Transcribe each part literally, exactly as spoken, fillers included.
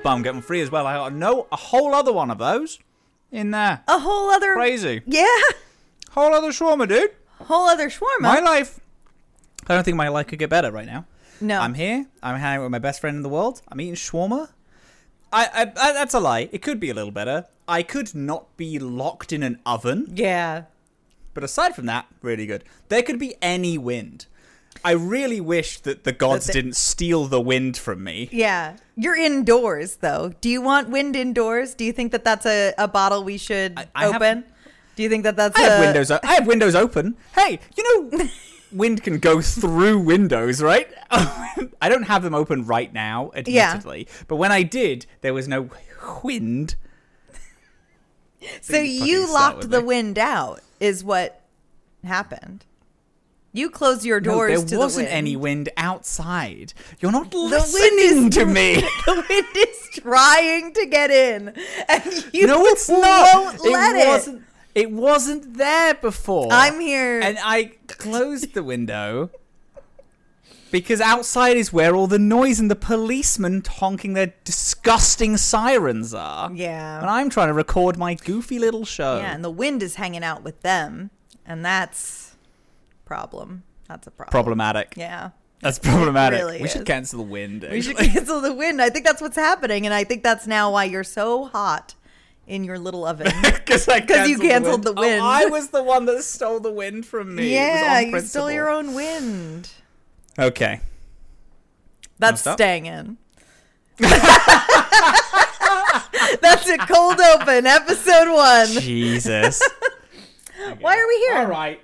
bum, get one free as well. I got no, a whole other one of those in there. A whole other... Crazy. Yeah. Whole other shawarma, dude. Whole other shawarma. My life... I don't think my life could get better right now. No. I'm here. I'm hanging out with my best friend in the world. I'm eating shawarma. I, I, I That's a lie. It could be a little better. I could not be locked in an oven. Yeah. But aside from that, really good. There could be any wind. I really wish that the gods the- didn't steal the wind from me. Yeah. You're indoors, though. Do you want wind indoors? Do you think that that's a, a bottle we should I- I have- open? Do you think that that's I a... have windows. o- I have windows open. Hey, you know, wind can go through windows, right? I don't have them open right now, admittedly. Yeah. But when I did, there was no wind. So you locked the wind out, is what happened. You closed your doors no, to the wind. There wasn't any wind outside. You're not the listening wind is, to me. The wind is trying to get in, and you no, it's won't not. let it. it. Wasn't, it wasn't there before. I'm here. And I closed the window because outside is where all the noise and the policemen honking their disgusting sirens are. Yeah. And I'm trying to record my goofy little show. Yeah, and the wind is hanging out with them, and that's a problem. That's a problem. Problematic. Yeah. That's problematic. It really we is. should cancel the wind. We should actually. cancel the wind. I think that's what's happening, and I think that's now why you're so hot in your little oven. Because you canceled the wind. Oh, I was the one that stole the wind from me. Yeah, it was on you principle. stole your own wind. Okay. That's staying in. That's a cold open, episode one. Jesus. Okay. Why are we here? All right.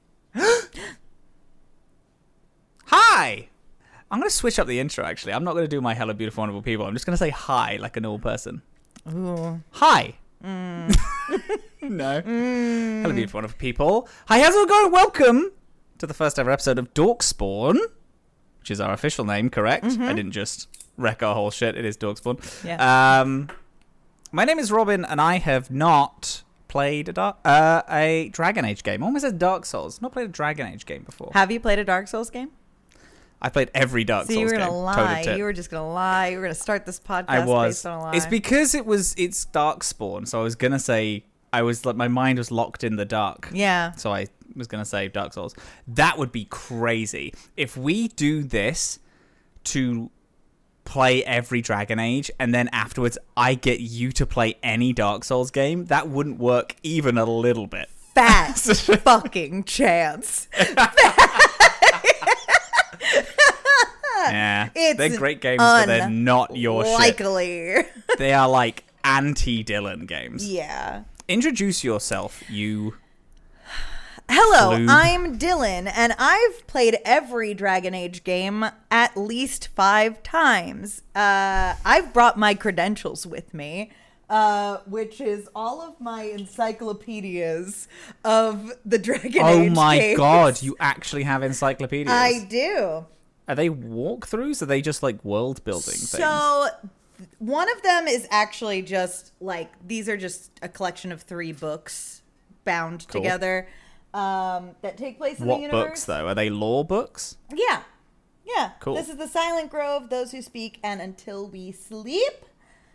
Hi. I'm going to switch up the intro, actually. I'm not going to do my hello, beautiful, wonderful people. I'm just going to say hi like a normal person. Ooh. Hi. Mm. No. Mm. Hello, beautiful, wonderful people. Hi, how's it going? Welcome to the first ever episode of Dorkspawn, which is our official name, correct? Mm-hmm. I didn't just wreck our whole shit. It is Dorkspawn. Yeah. Um, my name is Robin, and I have not played a, dark, uh, a Dragon Age game. Almost as Dark Souls. Not played a Dragon Age game before. Have you played a Dark Souls game? I played every Dark so Souls game. So you were going to lie. Toe-to-toe. You were just going to lie. You were going to start this podcast I was. based on a lie. It's because it was, it's Darkspawn, so I was going to say, I was like, my mind was locked in the dark. Yeah. So I was going to say Dark Souls. That would be crazy. If we do this to play every Dragon Age, and then afterwards I get you to play any Dark Souls game, that wouldn't work even a little bit. Fat fucking chance. Yeah, it's they're great games, but they're not your likely. shit. They are like anti-Dylan games. Yeah. Introduce yourself, you... Hello, Floob. I'm Dylan, and I've played every Dragon Age game at least five times. Uh, I've brought my credentials with me, uh, which is all of my encyclopedias of the Dragon Oh Age my games. god, you actually have encyclopedias. I do. Are they walkthroughs? Are they just like world building things? So one of them is actually just like, these are just a collection of three books bound Cool. together. Um, that take place in What the universe. books, though? Are they lore books? Yeah. Yeah. Cool. This is the Silent Grove, Those Who Speak, and Until We Sleep,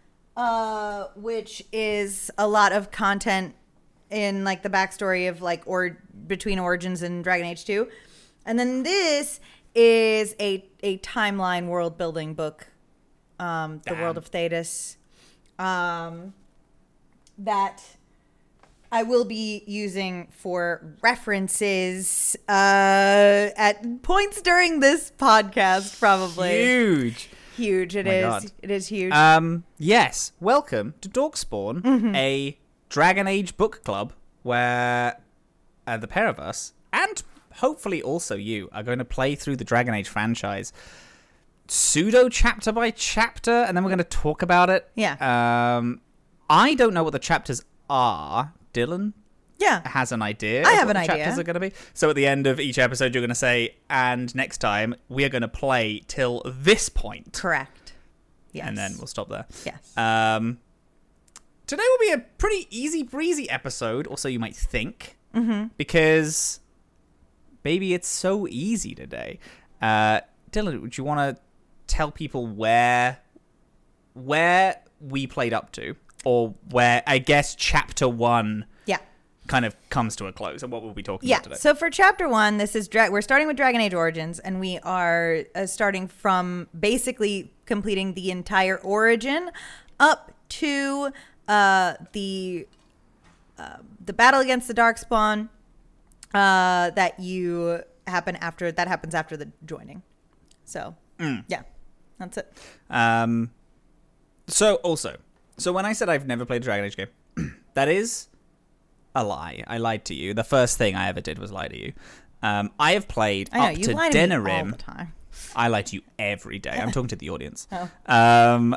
uh, which is a lot of content in like the backstory of like or between Origins and Dragon Age two. And then this is a a timeline world building book, um, The Damn. World of Thedas, um, that I will be using for references uh, at points during this podcast, probably. Huge. Huge. It Oh my is. God. It is huge. Um, yes. Welcome to Dorkspawn, Mm-hmm. a Dragon Age book club where uh, the pair of us, and hopefully also you, are going to play through the Dragon Age franchise pseudo chapter by chapter, and then we're going to talk about it. Yeah. Um, I don't know what the chapters are. Dylan yeah. has an idea. I of have what an the idea. chapters are going to be. So at the end of each episode, you're going to say, and next time we are going to play till this point. Correct. Yes. And then we'll stop there. Yes. Um, today will be a pretty easy breezy episode, or so you might think, mm-hmm. because baby, it's so easy today. Uh, Dylan, would you want to tell people where where we played up to, or where I guess chapter one Yeah. kind of comes to a close, and what we'll be talking Yeah. about today. So for chapter one, this is dra- we're starting with Dragon Age Origins, and we are uh, starting from basically completing the entire origin up to uh, the uh, the battle against the Darkspawn uh, that you happen after that happens after the joining. So Mm. yeah, that's it. Um, so also, so when I said I've never played a Dragon Age game, that is a lie. I lied to you. The first thing I ever did was lie to you. Um, I have played I know up you to lie to me all Denerim. the time. I lie to you every day. I'm talking to the audience. Oh. Um,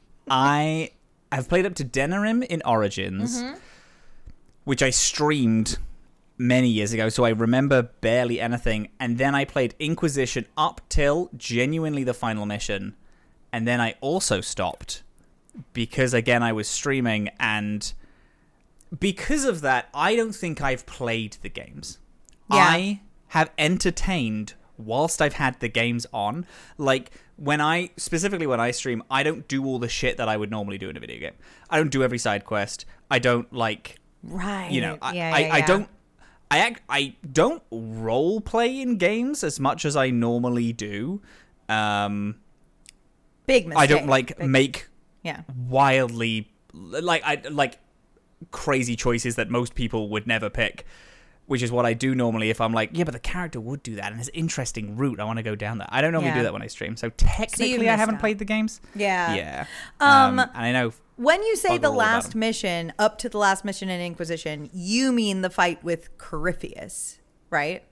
I have played up to Denerim in Origins, Mm-hmm. which I streamed many years ago, so I remember barely anything. And then I played Inquisition up till genuinely the final mission, and then I also stopped because, again, I was streaming, and because of that, I don't think I've played the games. Yeah. I have entertained whilst I've had the games on. Like, when I, specifically when I stream, I don't do all the shit that I would normally do in a video game. I don't do every side quest. I don't, like, Right. you know, I, yeah, I, yeah, I yeah. don't, I, act, I don't role play in games as much as I normally do. Um, Big mistake. I don't, like, Big- make Yeah. wildly, like, I, like, crazy choices that most people would never pick, which is what I do normally if I'm like, yeah, but the character would do that and it's an interesting route, I want to go down that. I don't normally Yeah. do that when I stream, so technically I missed haven't out. played the games. Yeah. Yeah. Um, and I know When you say bugger the all about last 'em. mission, up to the last mission in Inquisition, you mean the fight with Corypheus, right?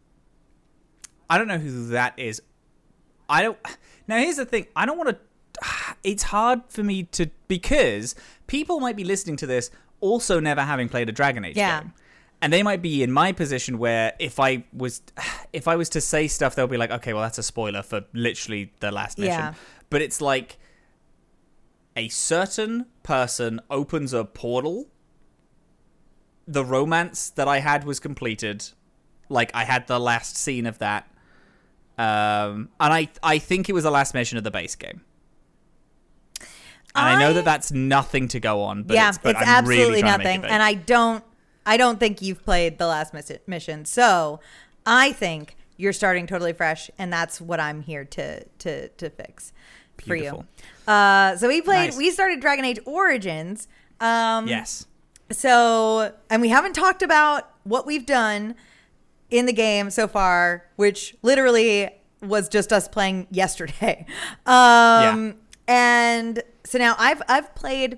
I don't know who that is. I don't. Now, here's the thing. I don't want to. It's hard for me to, because people might be listening to this also never having played a Dragon Age Yeah. game, and they might be in my position where if I was, if I was to say stuff, they'll be like, okay, well, that's a spoiler for literally the last mission. Yeah. But it's like a certain person opens a portal. The romance that I had was completed. Like, I had the last scene of that. Um, and I, I think it was the last mission of the base game. And I, I know that that's nothing to go on, but yeah, it's, but it's I'm absolutely really trying to make nothing. it big. And I don't, I don't think you've played the last miss- mission. So I think you're starting totally fresh, and that's what I'm here to to to fix for Beautiful. you. Uh, so we played, Nice. we started Dragon Age Origins. Um, Yes. So, and we haven't talked about what we've done in the game so far, which literally was just us playing yesterday. Um, Yeah. And so now I've I've played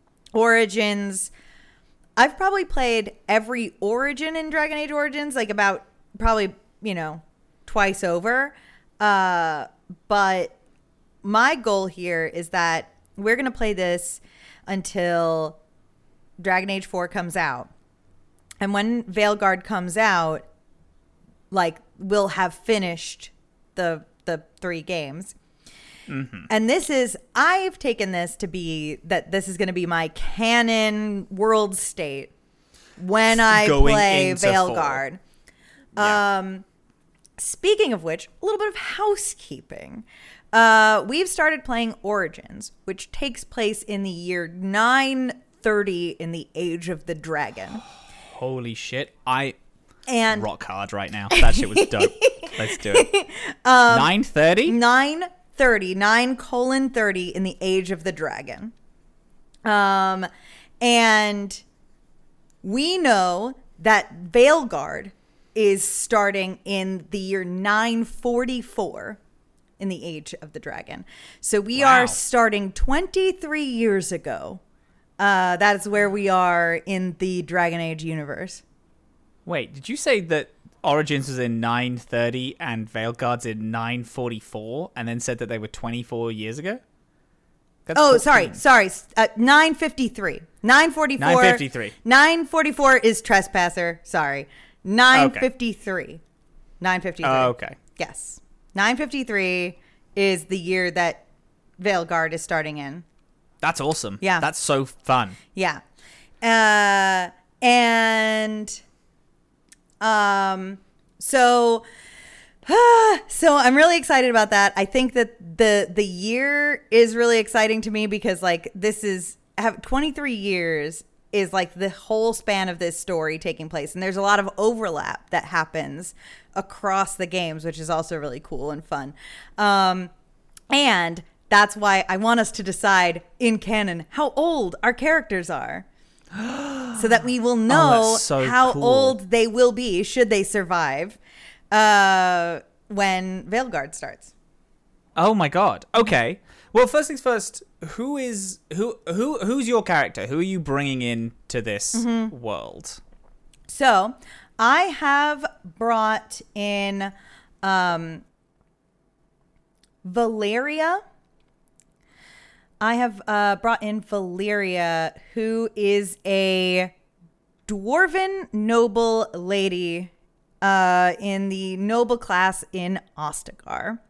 Origins. I've probably played every Origin in Dragon Age Origins, like about probably, you know, twice over. Uh, but my goal here is that we're going to play this until Dragon Age four comes out. And when Veilguard comes out, like, we'll have finished the the three games. Mm-hmm. And this is, I've taken this to be that this is going to be my canon world state when I Going play into Veilguard. Yeah. Um, speaking of which, a little bit of housekeeping. Uh, we've started playing Origins, which takes place in the year nine thirty in the Age of the Dragon. Holy shit. I And rock hard right now. That shit was dope. Let's do it. Um, nine thirty? nine thirty, nine colon thirty in the Age of the Dragon. Um, and we know that Veilguard is starting in the year nine forty-four in the Age of the Dragon. So we Wow. are starting twenty-three years ago. Uh, that is where we are in the Dragon Age universe. Wait, did you say that Origins was in nine thirty and Veilguard's in nine forty-four, and then said that they were twenty-four years ago? That's Oh, fourteen. sorry, sorry. Uh, nine fifty-three. nine forty-four. nine fifty-three. nine forty-four is Trespasser. Sorry. nine fifty-three. nine fifty-three. Oh, okay. Yes. nine fifty-three is the year that Veilguard is starting in. That's awesome. Yeah. That's so fun. Yeah. Uh, and um, so So I'm really excited about that. I think that the the year is really exciting to me because like this is have twenty-three years is like the whole span of this story taking place, and there's a lot of overlap that happens across the games, which is also really cool and fun. Um, and that's why I want us to decide in canon how old our characters are. So that we will know oh, so how cool. old they will be should they survive uh, when Veilguard starts. Oh my god. Okay. Well, first things first. Who is who? Who? Who's your character? Who are you bringing in to this mm-hmm. world? So, I have brought in um, Valeria. I have uh, brought in Valeria, who is a dwarven noble lady uh, in the noble class in Ostagar.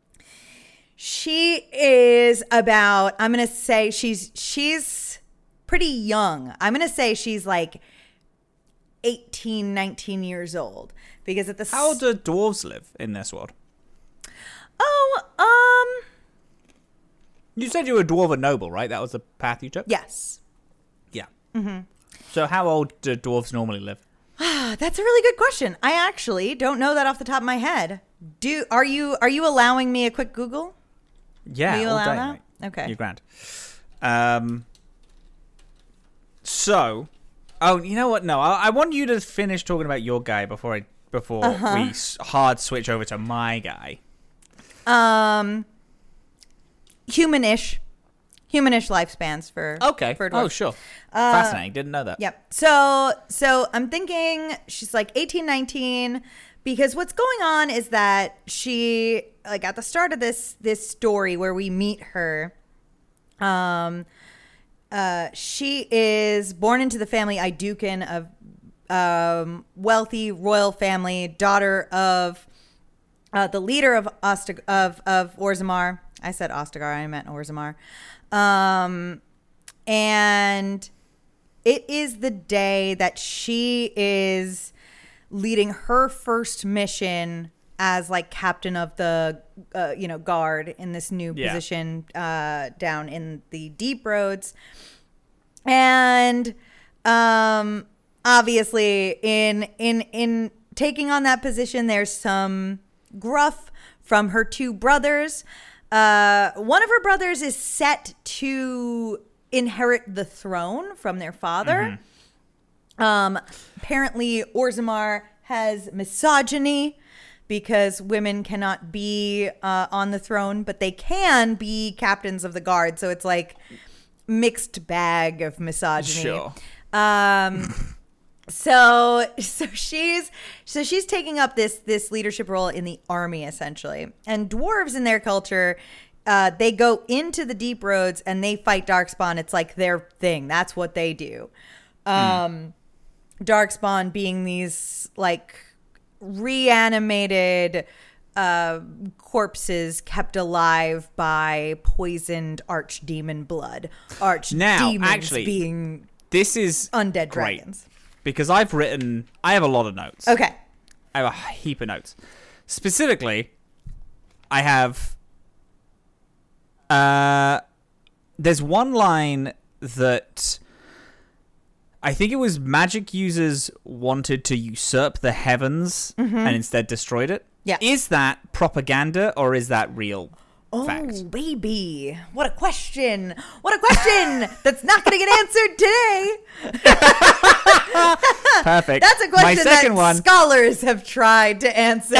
She is about, I'm going to say she's she's pretty young. I'm going to say she's like eighteen, nineteen years old. Because at the How do dwarves live in this world? Oh, um... You said you were a dwarven noble, right? That was the path you took? Yes. Yeah. Mm-hmm. So how old do dwarves normally live? That's a really good question. I actually don't know that off the top of my head. Do are you are you allowing me a quick Google? Yeah, Will you all allow day, that? mate. Okay. You're grand. Um. So, oh, you know what? No, I, I want you to finish talking about your guy before I before Uh-huh. we s- hard switch over to my guy. Um, humanish, humanish lifespans for Okay. For oh, dwarves. sure. Uh, Fascinating. Didn't know that. Yep. So so I'm thinking she's like eighteen, nineteen, because what's going on is that she, like at the start of this this story where we meet her, um, uh, she is born into the family Iduken of um wealthy royal family, daughter of uh, the leader of Ostag- of of Orzammar. I said Ostagar, I meant Orzammar. Um, and it is the day that she is leading her first mission as like captain of the uh, you know guard in this new Yeah. position uh, down in the Deep Roads, and um, obviously in in in taking on that position, there's some gruff from her two brothers. Uh, one of her brothers is set to inherit the throne from their father. Mm-hmm. Um, apparently, Orzammar has misogyny because women cannot be uh, on the throne, but they can be captains of the guard. So it's like mixed bag of misogyny. Sure. Um, so so she's so she's taking up this this leadership role in the army essentially. And dwarves in their culture, uh, they go into the Deep Roads and they fight Darkspawn. It's like their thing. That's what they do. Um, mm. Darkspawn being these like reanimated uh, corpses kept alive by poisoned archdemon blood. Archdemons now, actually, being this is undead great, dragons. Because I've written, I have a lot of notes. Okay. I have a heap of notes. Specifically, I have, uh, there's one line that I think it was magic users wanted to usurp the heavens mm-hmm. and instead destroyed it. Yeah. Is that propaganda or is that real oh, fact? baby. What a question. What a question that's not going to get answered today. Perfect. That's a question My second that one, scholars have tried to answer.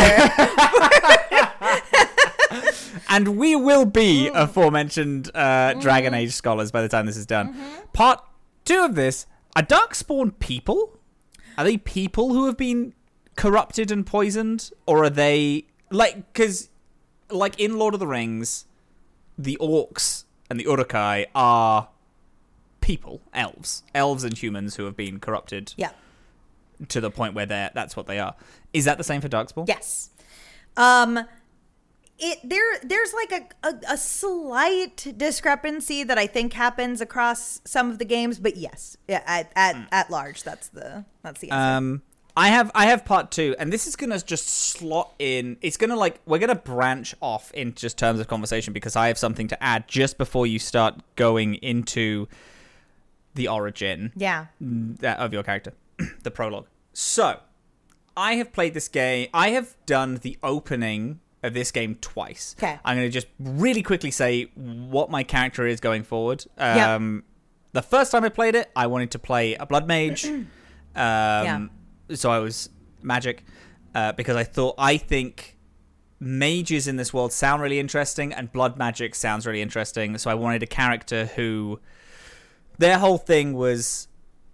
and we will be aforementioned uh, mm. Dragon Age scholars by the time this is done. Mm-hmm. Part two of this, are Darkspawn people? Are they people who have been corrupted and poisoned? Or are they, like, because, like in Lord of the Rings, the orcs and the Uruk-hai are people, elves. Elves and humans who have been corrupted. Yeah. To the point where they're that's what they are. Is that the same for Darkspawn? Yes. Um, it there there's like a, a, a slight discrepancy that I think happens across some of the games, but yes, yeah, at at, mm. at large, that's the that's the answer. Um, I have I have part two, and this is gonna just slot in. It's gonna like we're gonna branch off in just terms of conversation because I have something to add just before you start going into the origin Yeah. of your character, the prologue. So, I have played this game. I have done the opening of this game twice. Okay. I'm gonna just really quickly say what my character is going forward. Yep. Um, the first time I played it, I wanted to play a blood mage. um, Yeah. So I was magic uh, because I thought I think mages in this world sound really interesting and blood magic sounds really interesting. So I wanted a character who their whole thing was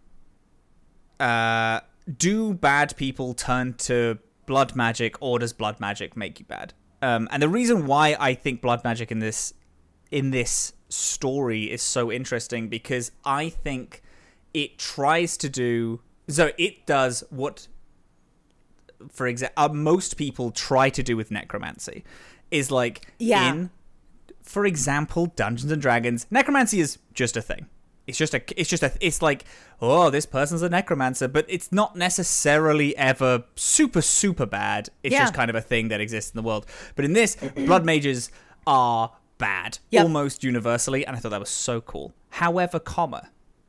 uh, do bad people turn to blood magic or does blood magic make you bad? Um, and the reason why I think blood magic in this in this story is so interesting because I think it tries to do so it does what, for example, uh, most people try to do with necromancy, is like Yeah. in, for example, Dungeons and Dragons. Necromancy is just a thing. It's just a. It's just a. It's like, oh, this person's a necromancer, but it's not necessarily ever super super bad. It's Yeah. just kind of a thing that exists in the world. But in this, blood mages are bad Yep. almost universally, and I thought that was so cool. However, comma.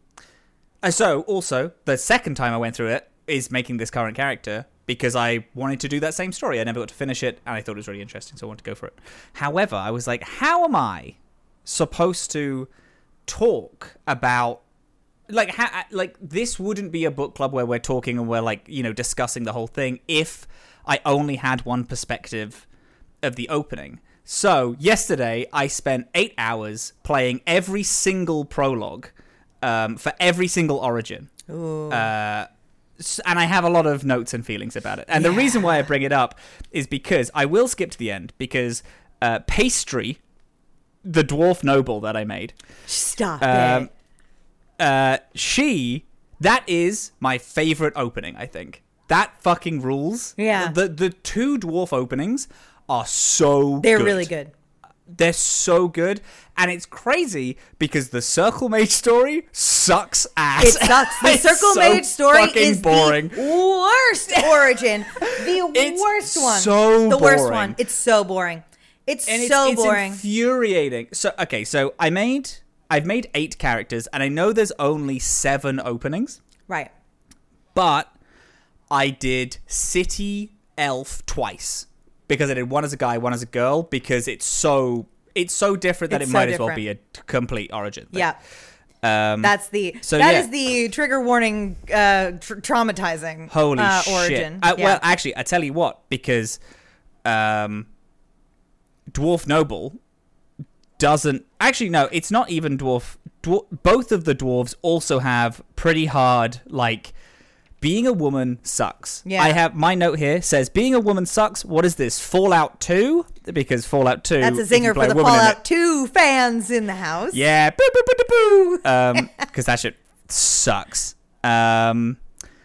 Uh, So, also, the second time I went through it is making this current character because I wanted to do that same story. I never got to finish it, and I thought it was really interesting, so I wanted to go for it. However, I was like, how am I supposed to talk about... Like, ha- like this wouldn't be a book club where we're talking and we're, like, you know, discussing the whole thing if I only had one perspective of the opening. So, yesterday, I spent eight hours playing every single prologue Um, for every single origin. Ooh. Uh, s- and I have a lot of notes and feelings about it. And the Yeah. reason why I bring it up is because I will skip to the end because uh, Pastry, the dwarf noble that I made, Stop um, it. uh, she, that is my favorite opening, I think. That fucking rules. Yeah. The, the two dwarf openings are so They're good. really good. They're so good, and it's crazy because the Circle Mage story sucks ass. It sucks. The It's Circle so Mage story fucking is boring. the worst origin. The It's worst one. so the worst boring. one. It's so boring. It's and it's, so it's boring. infuriating. So okay, so I made I've made eight characters, and I know there's only seven openings, Right. but I did City Elf twice because I did one as a guy, one as a girl, because it's so it's so different that It's it so might as well different. be a t- complete origin thing. Yeah. Um, That's the so, that yeah. is the trigger warning uh tr- traumatizing Holy uh, shit. origin. Uh, Yeah. Well, actually, I tell you what, because um, Dwarf Noble doesn't... Actually, no, it's not even Dwarf... Dwar- both of the dwarves also have pretty hard, like... Being a woman sucks. Yeah. I have... My note here says, being a woman sucks. What is this? Fallout two? Because Fallout two... That's a if you zinger play for a the woman in Fallout it- two fans in the house. Yeah. Boo, boo, boo, boo, boo. Um, because that shit sucks. Um...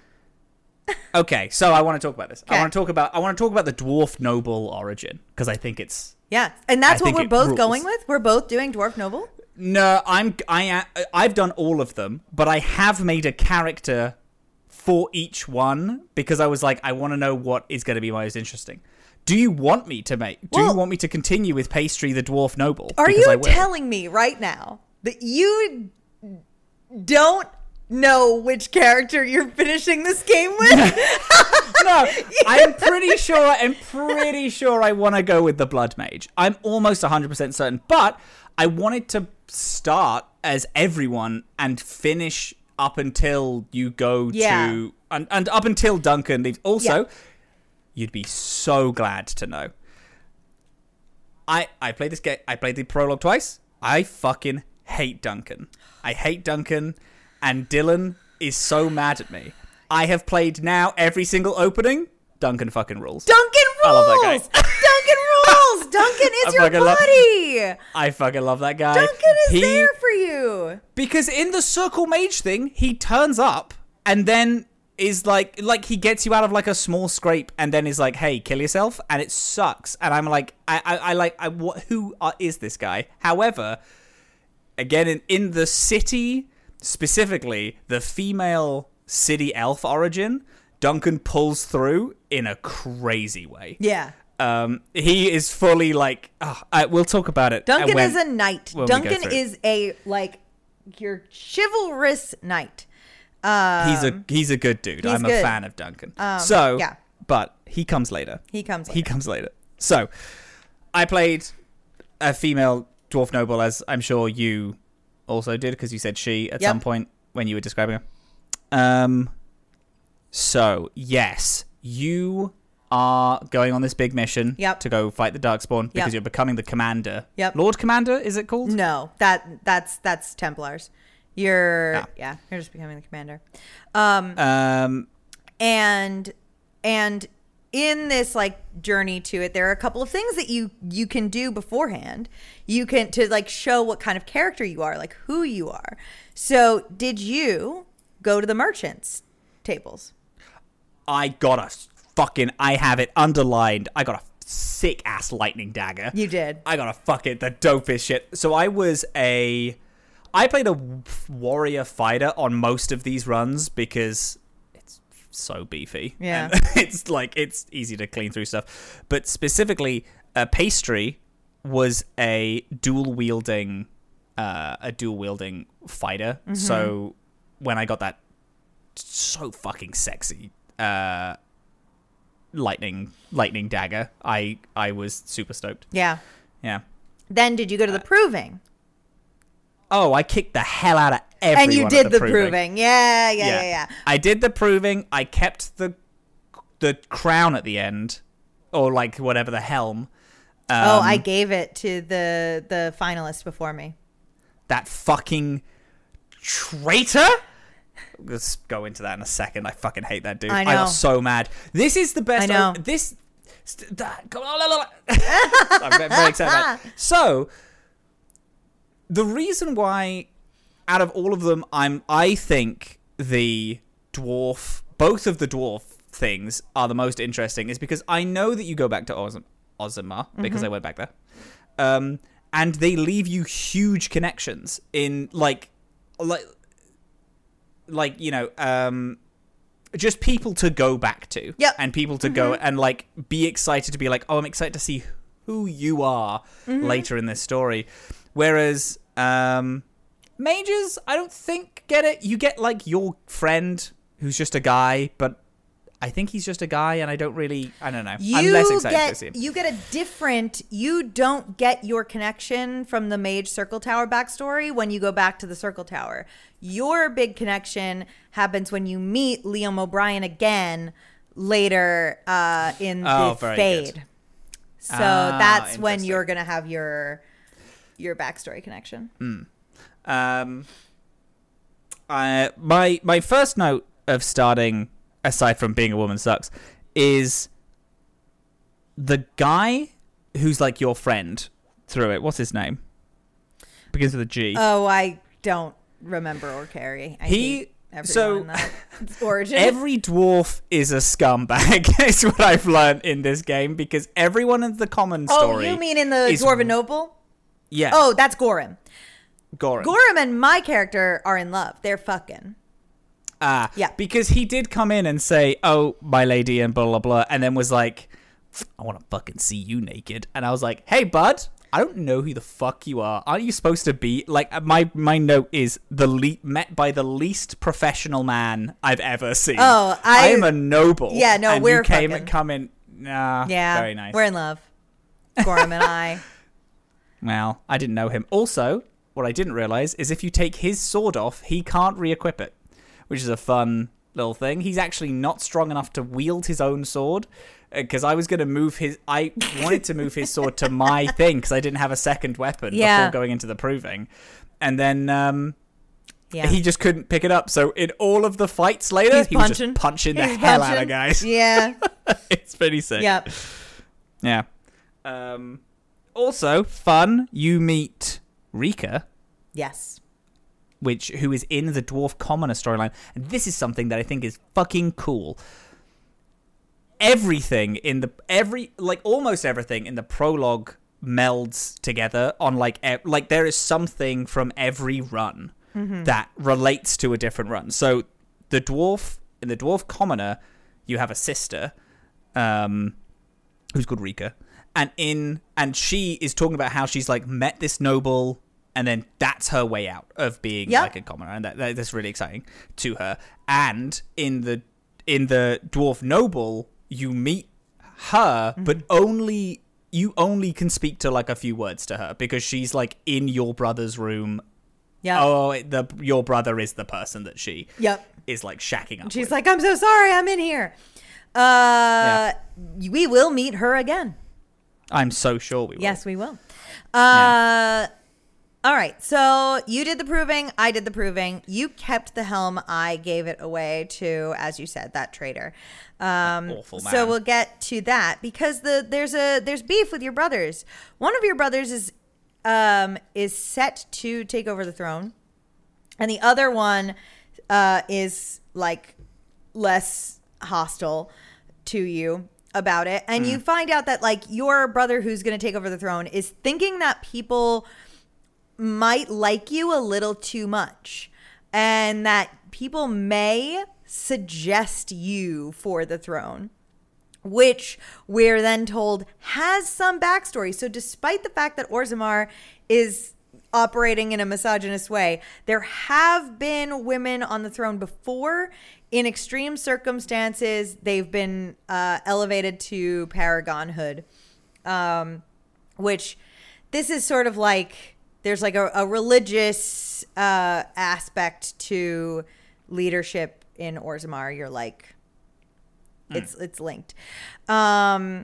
Okay, so I want to talk about this. I Okay. want to talk about I want to talk about the dwarf noble origin because I think it's Yeah. And that's I what think we're it both rules. going with. We're both doing Dwarf Noble. no. I'm I am- I've done all of them, but I have made a character for each one because I was like I want to know what is going to be most interesting. Do you want me to make? Do Well- you want me to continue with Pastry the dwarf noble? Are Because I you will. telling me right now that you don't know which character you're finishing this game with? No, I'm pretty sure. I'm pretty sure I want to go with the Blood Mage. I'm almost one hundred percent certain, but I wanted to start as everyone and finish up until you go Yeah. to and, and up until Duncan leaves. Also, Yeah. you'd be so glad to know. I I played this game. I played the prologue twice. I fucking hate Duncan. I hate Duncan, and Dylan is so mad at me. I have played now every single opening. Duncan fucking rules. Duncan rules. I love that guy. Duncan rules. Duncan is I your fucking love- buddy. I fucking love that guy. Duncan is He- there for you. Because in the Circle Mage thing, he turns up and then is like, like he gets you out of like a small scrape and then is like, "Hey, kill yourself," and it sucks. And I'm like, I, I, I like, I, what? Who are, is this guy? However, again, in in the city specifically, the female city elf origin Duncan pulls through in a crazy way. Yeah. Um, he is fully like, oh, I, we'll talk about it. Duncan when, is a knight. Duncan is a, like, your chivalrous knight. Um, he's a he's a good dude. He's I'm good. a fan of Duncan. Um, so, yeah. but he comes later. He comes later. He comes later. So, I played a female dwarf noble, as I'm sure you also did, because you said she at Yep. some point when you were describing her. Um. So, yes, you are going on this big mission Yep. to go fight the Darkspawn because Yep. you're becoming the commander. Yep. Lord Commander, is it called? No, that that's that's Templars. You're Ah. yeah, you're just becoming the commander. Um, Um. and and in this like journey to it, there are a couple of things that you you can do beforehand. You can to like show what kind of character you are, like who you are. So, did you go to the merchants tables? I got a fucking. I have it underlined. I got a sick ass lightning dagger. You did. I got a fucking the dopest shit. So I was a. I played a warrior fighter on most of these runs because it's so beefy. Yeah. And it's like it's easy to clean through stuff. But specifically, uh, Pastry was a dual wielding, uh, a dual wielding fighter. Mm-hmm. So when I got that so fucking sexy uh lightning lightning dagger, I I was super stoked. Yeah. Yeah. Then did you go to the proving? Oh, I kicked the hell out of everyone. And you at did the, the proving. proving. Yeah, yeah, yeah, yeah. I did the proving. I kept the the crown at the end, or like whatever the helm. Um, oh, I gave it to the the finalist before me. that fucking traitor. Let's go into that in a second. I fucking hate that dude. I I, know. got so mad. This is the best. I know. Oh, this. St- that, come on, I'm very, very excited about it. So, the reason why, out of all of them, I'm I think the dwarf, both of the dwarf things are the most interesting, is because I know that you go back to Oz- Ozima because Mm-hmm. I went back there, um, and they leave you huge connections in like, like, like you know, um. just people to go back to. Yep. And people to go and like be excited to be like, oh, I'm excited to see who you are Mm-hmm. later in this story. Whereas um mages, I don't think get it. You get like your friend who's just a guy, but I think he's just a guy, and I don't really, I don't know. You I'm less excited get to see him. you get a different. You don't get your connection from the Mage Circle Tower backstory when you go back to the Circle Tower. Your big connection happens when you meet Liam O'Brien again later uh, in Oh, the very Fade. good. So Ah, that's when interesting. you're gonna have your your backstory connection. Um, I, my my first note of starting, aside from being a woman sucks, is the guy who's like your friend through it. What's his name? Begins with a G. Oh, I don't remember or carry. I He- hate everyone so- in that origin. Every dwarf is a scumbag, is what I've learned in this game, because everyone in the common oh, story. you mean in the is- Dwarven Noble? Yeah. Oh, that's Gorim. Goran. Gorim and my character are in love. They're fucking. Ah, Yeah. Because he did come in and say, "Oh, my lady," and blah blah blah, and then was like, "I want to fucking see you naked," and I was like, "Hey, bud, I don't know who the fuck you are. Aren't you supposed to be like my my note is the le- met by the least professional man I've ever seen. Oh, I- am a noble. Yeah, no, and we're you came fucking- and come in. Nah, Yeah. very nice. We're in love. Gorim and I. Well, I didn't know him. Also, what I didn't realize is if you take his sword off, he can't re-equip it, which is a fun little thing. He's actually not strong enough to wield his own sword, because I was going to move his... I wanted to move his sword to my thing, because I didn't have a second weapon Yeah. before going into the proving. And then um, Yeah. he just couldn't pick it up. So in all of the fights later, He's he was punching. just punching the He's hell out punching. of guys. Yeah. It's pretty sick. Yep. Yeah. Um, also, fun, you meet Rika, Yes. which who is in the Dwarf Commoner storyline, and this is something that I think is fucking cool. Everything in the every like almost everything in the prologue melds together on like e- like there is something from every run that relates to a different run. So the dwarf in the Dwarf Commoner, you have a sister, um, who's called Rika, and in and she is talking about how she's like met this noble, and then that's her way out of being Yep. like a commoner, and that, that that's really exciting to her. And in the in the dwarf noble, you meet her, mm-hmm. but only you only can speak to like a few words to her because she's like in your brother's room. Yeah. Oh, the your brother is the person that she. Yep. Is like shacking up. She's with. like, I'm so sorry, I'm in here. Uh, yeah. We will meet her again. I'm so sure we will. Yes, we will. Uh, yeah. All right. So you did the proving. I did the proving. You kept the helm. I gave it away to, as you said, that traitor. Um, that awful man. So we'll get to that because the there's a there's beef with your brothers. One of your brothers is um is set to take over the throne, and the other one uh is like less hostile to you about it. And mm. you find out that like your brother who's going to take over the throne is thinking that people might like you a little too much and that people may suggest you for the throne, which we're then told has some backstory. So despite the fact that Orzammar is operating in a misogynist way, there have been women on the throne before. In extreme circumstances, they've been uh, elevated to paragonhood, um, which this is sort of like there's like a, a religious uh, aspect to leadership in Orzammar. You're like, mm. it's it's linked. Um,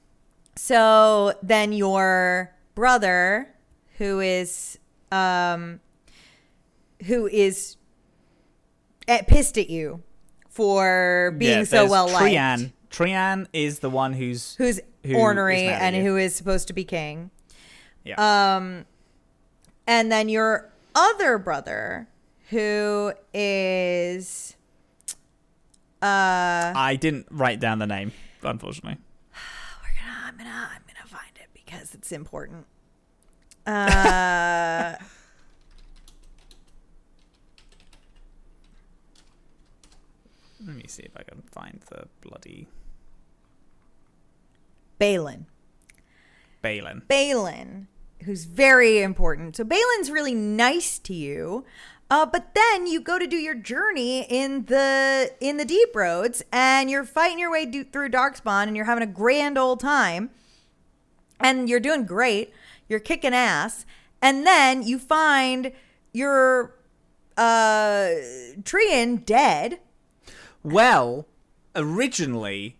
so then your brother, who is um, who is at, pissed at you for being yeah, so well liked. Trian. Trian is the one who's who's who ornery is and who is supposed to be king. Yeah. Um, and then your other brother, who is, uh, I didn't write down the name, unfortunately. We're gonna, I'm gonna, I'm gonna find it because it's important. Uh. Let me see if I can find the bloody... Balin. Balin. Balin, who's very important. So Balin's really nice to you, uh, but then you go to do your journey in the in the deep roads, and you're fighting your way do- through Darkspawn, and you're having a grand old time, and you're doing great. You're kicking ass, and then you find your uh, Trian dead. Well, originally,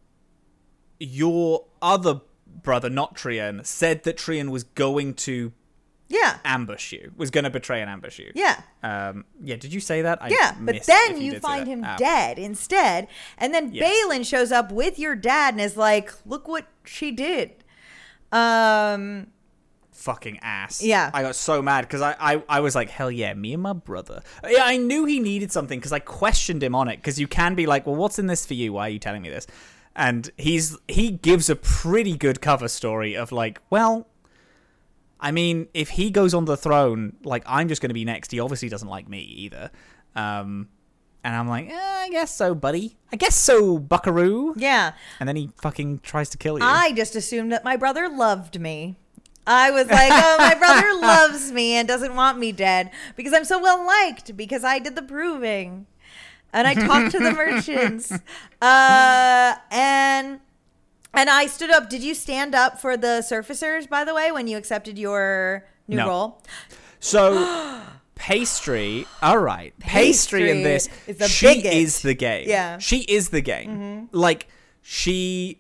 your other brother, not Trian, said that Trian was going to yeah. ambush you, was going to betray and ambush you. Yeah. Um, yeah, did you say that? I yeah, but then you, you find him oh. dead instead. And then yes. Balin shows up with your dad and is like, look what she did. Um... Fucking ass. Yeah. I got so mad because I, I, I was like, hell yeah, me and my brother. Yeah, I knew he needed something because I questioned him on it because you can be like, well, what's in this for you? Why are you telling me this? And he's he gives a pretty good cover story of like, well, I mean, if he goes on the throne, like, I'm just going to be next. He obviously doesn't like me either. Um, and I'm like, eh, I guess so, buddy. I guess so, buckaroo. Yeah. And then he fucking tries to kill you. I just assumed that my brother loved me. I was like, oh, my brother loves me and doesn't want me dead because I'm so well liked because I did the proving and I talked to the merchants. Uh, and and I stood up. Did you stand up for the surfacers, by the way, when you accepted your new no. role? So Pastry, all right. Pastry, Pastry in this, is the she bigot. is the game. Yeah. She is the game. Mm-hmm. Like, she...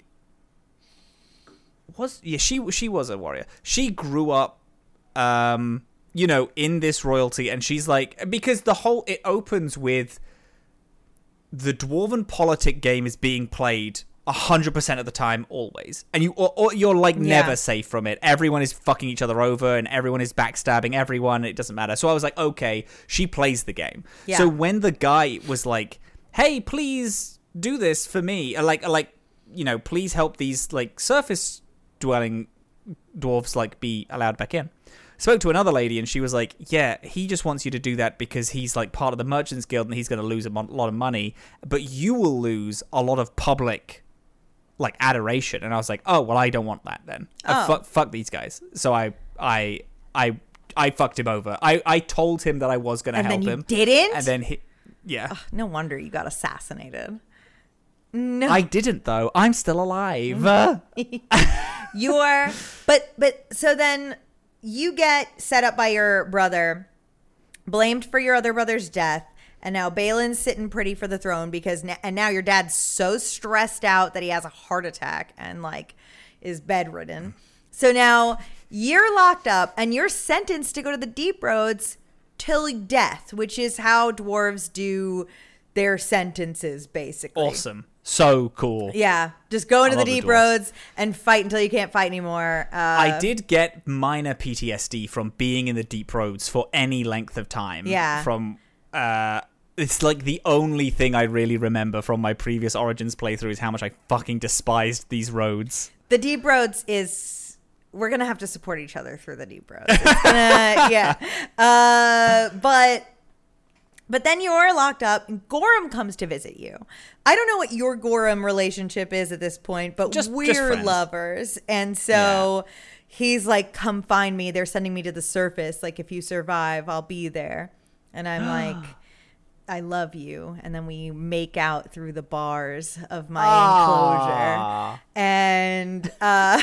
was yeah she she was a warrior. She grew up um you know in this royalty, and she's like, because the whole it opens with the dwarven politic game is being played one hundred percent of the time, always, and you or, or you're like yeah. never safe from it. Everyone is fucking each other over and everyone is backstabbing everyone. It doesn't matter. So I was like, okay, she plays the game. Yeah. So when the guy was like, hey, please do this for me, like like you know, please help these like surface dwelling dwarves like be allowed back in. spoke to another lady, and she was like, yeah, he just wants you to do that because he's like part of the Merchants Guild and he's going to lose a mo- lot of money, but you will lose a lot of public like adoration. And I was like, oh, well, I don't want that then. Oh. Uh, fuck, fuck these guys. So I, I, I, I fucked him over. I, I told him that I was going to help then you him. didn't? And then he, yeah. Ugh, no wonder you got assassinated. No. I didn't though. I'm still alive. You're, but, but, so then you get set up by your brother, blamed for your other brother's death, and now Balin's sitting pretty for the throne because, na- and now your dad's so stressed out that he has a heart attack and like is bedridden. So now you're locked up and you're sentenced to go to the Deep Roads till death, which is how dwarves do their sentences, basically. Awesome. So cool. Yeah, just go into I the love the Deep dwarves. Roads and fight until you can't fight anymore. Uh, I did get minor P T S D from being in the Deep Roads for any length of time. Yeah. From, uh, it's like the only thing I really remember from my previous Origins playthrough is how much I fucking despised these roads. The Deep Roads is, we're going to have to support each other through the Deep Roads. It's gonna, yeah. Uh, but... But then you're locked up and Gorham comes to visit you. I don't know what your Gorham relationship is at this point, but Just- we're just friends. lovers. And so he's like, come find me. They're sending me to the surface. Like, if you survive, I'll be there. And I'm like, I love you. And then we make out through the bars of my Aww. enclosure. And, uh,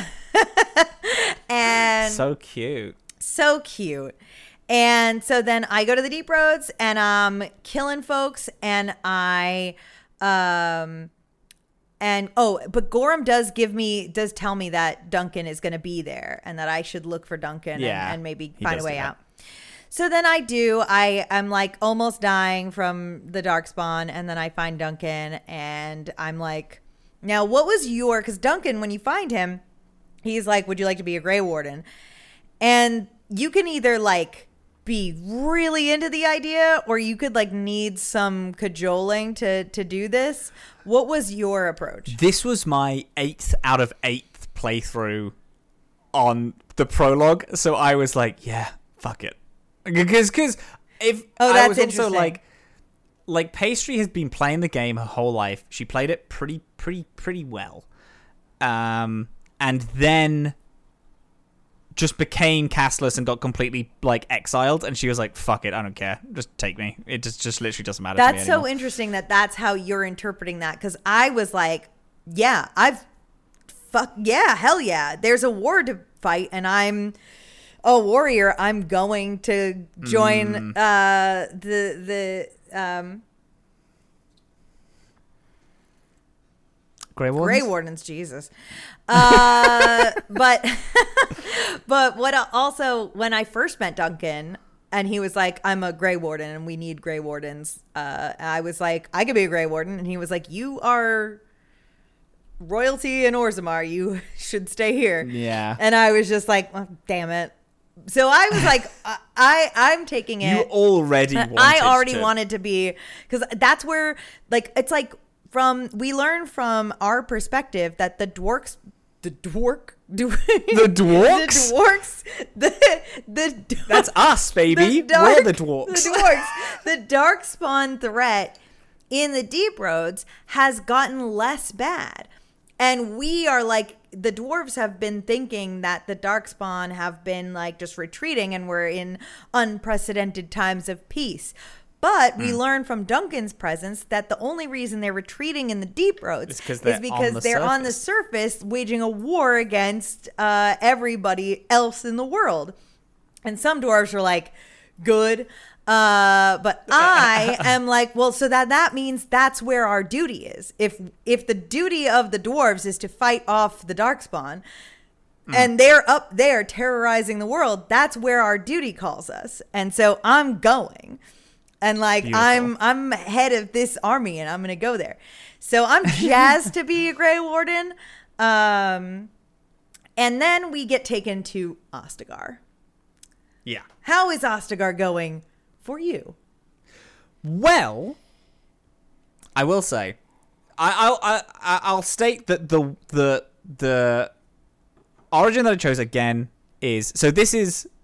and So cute. so cute. And so then I go to the Deep Roads and I'm killing folks and I um and oh, but Gorham does give me does tell me that Duncan is going to be there and that I should look for Duncan Yeah, and, and maybe he find a does way do that. out. So then I do. I I'm like almost dying from the Darkspawn and then I find Duncan and I'm like, now what was your, cuz Duncan, when you find him, he's like, would you like to be a Grey Warden? And you can either like be really into the idea or you could like need some cajoling to to do this. What was your approach? This was my eighth out of eighth playthrough on the prologue, so I was like, yeah, fuck it. Because because if Oh, I that's was also interesting. like like Pastry has been playing the game her whole life. She played it pretty pretty pretty well. Um and then just became castless and got completely like exiled, and she was like, fuck it, I don't care, just take me. It just just literally doesn't matter to me That's so anymore. interesting that that's how you're interpreting that, because I was like, yeah, I've fuck yeah, hell yeah, there's a war to fight and I'm a warrior. I'm going to join Mm. uh the the um Grey Wardens? Grey Wardens, Jesus. Uh, but but what also, when I first met Duncan and he was like, I'm a Grey Warden and we need Grey Wardens, uh, I was like, I could be a Grey Warden. And he was like, you are royalty in Orzammar. You should stay here. Yeah. And I was just like, oh, damn it. So I was like, I, I I'm taking it. You already wanted I already to. wanted to be, because that's where, like, it's like from, we learn from our perspective that the dwarks, the dwark, the dwarks? the dwarks, the, the, That's us, baby. dark- We're the dwarves. The dwarks. The darkspawn threat in the Deep Roads has gotten less bad. And we are like, the dwarves have been thinking that the darkspawn have been like just retreating and we're in unprecedented times of peace. But we Mm. learn from Duncan's presence that the only reason they're retreating in the Deep Roads It's 'cause is they're on because the they're on the surface waging a war against uh, everybody else in the world. And some dwarves are like, good. Uh, but I am like, well, so that that means that's where our duty is. If if the duty of the dwarves is to fight off the darkspawn, mm. and they're up there terrorizing the world, that's where our duty calls us. And so I'm going, and like Beautiful. I'm I'm head of this army, and I'm gonna go there. So I'm jazzed to be a Grey Warden. Um, and then we get taken to Ostagar. Yeah. How is Ostagar going for you? Well, I will say, I, I'll I, I'll state that the the the origin that I chose again is, so this is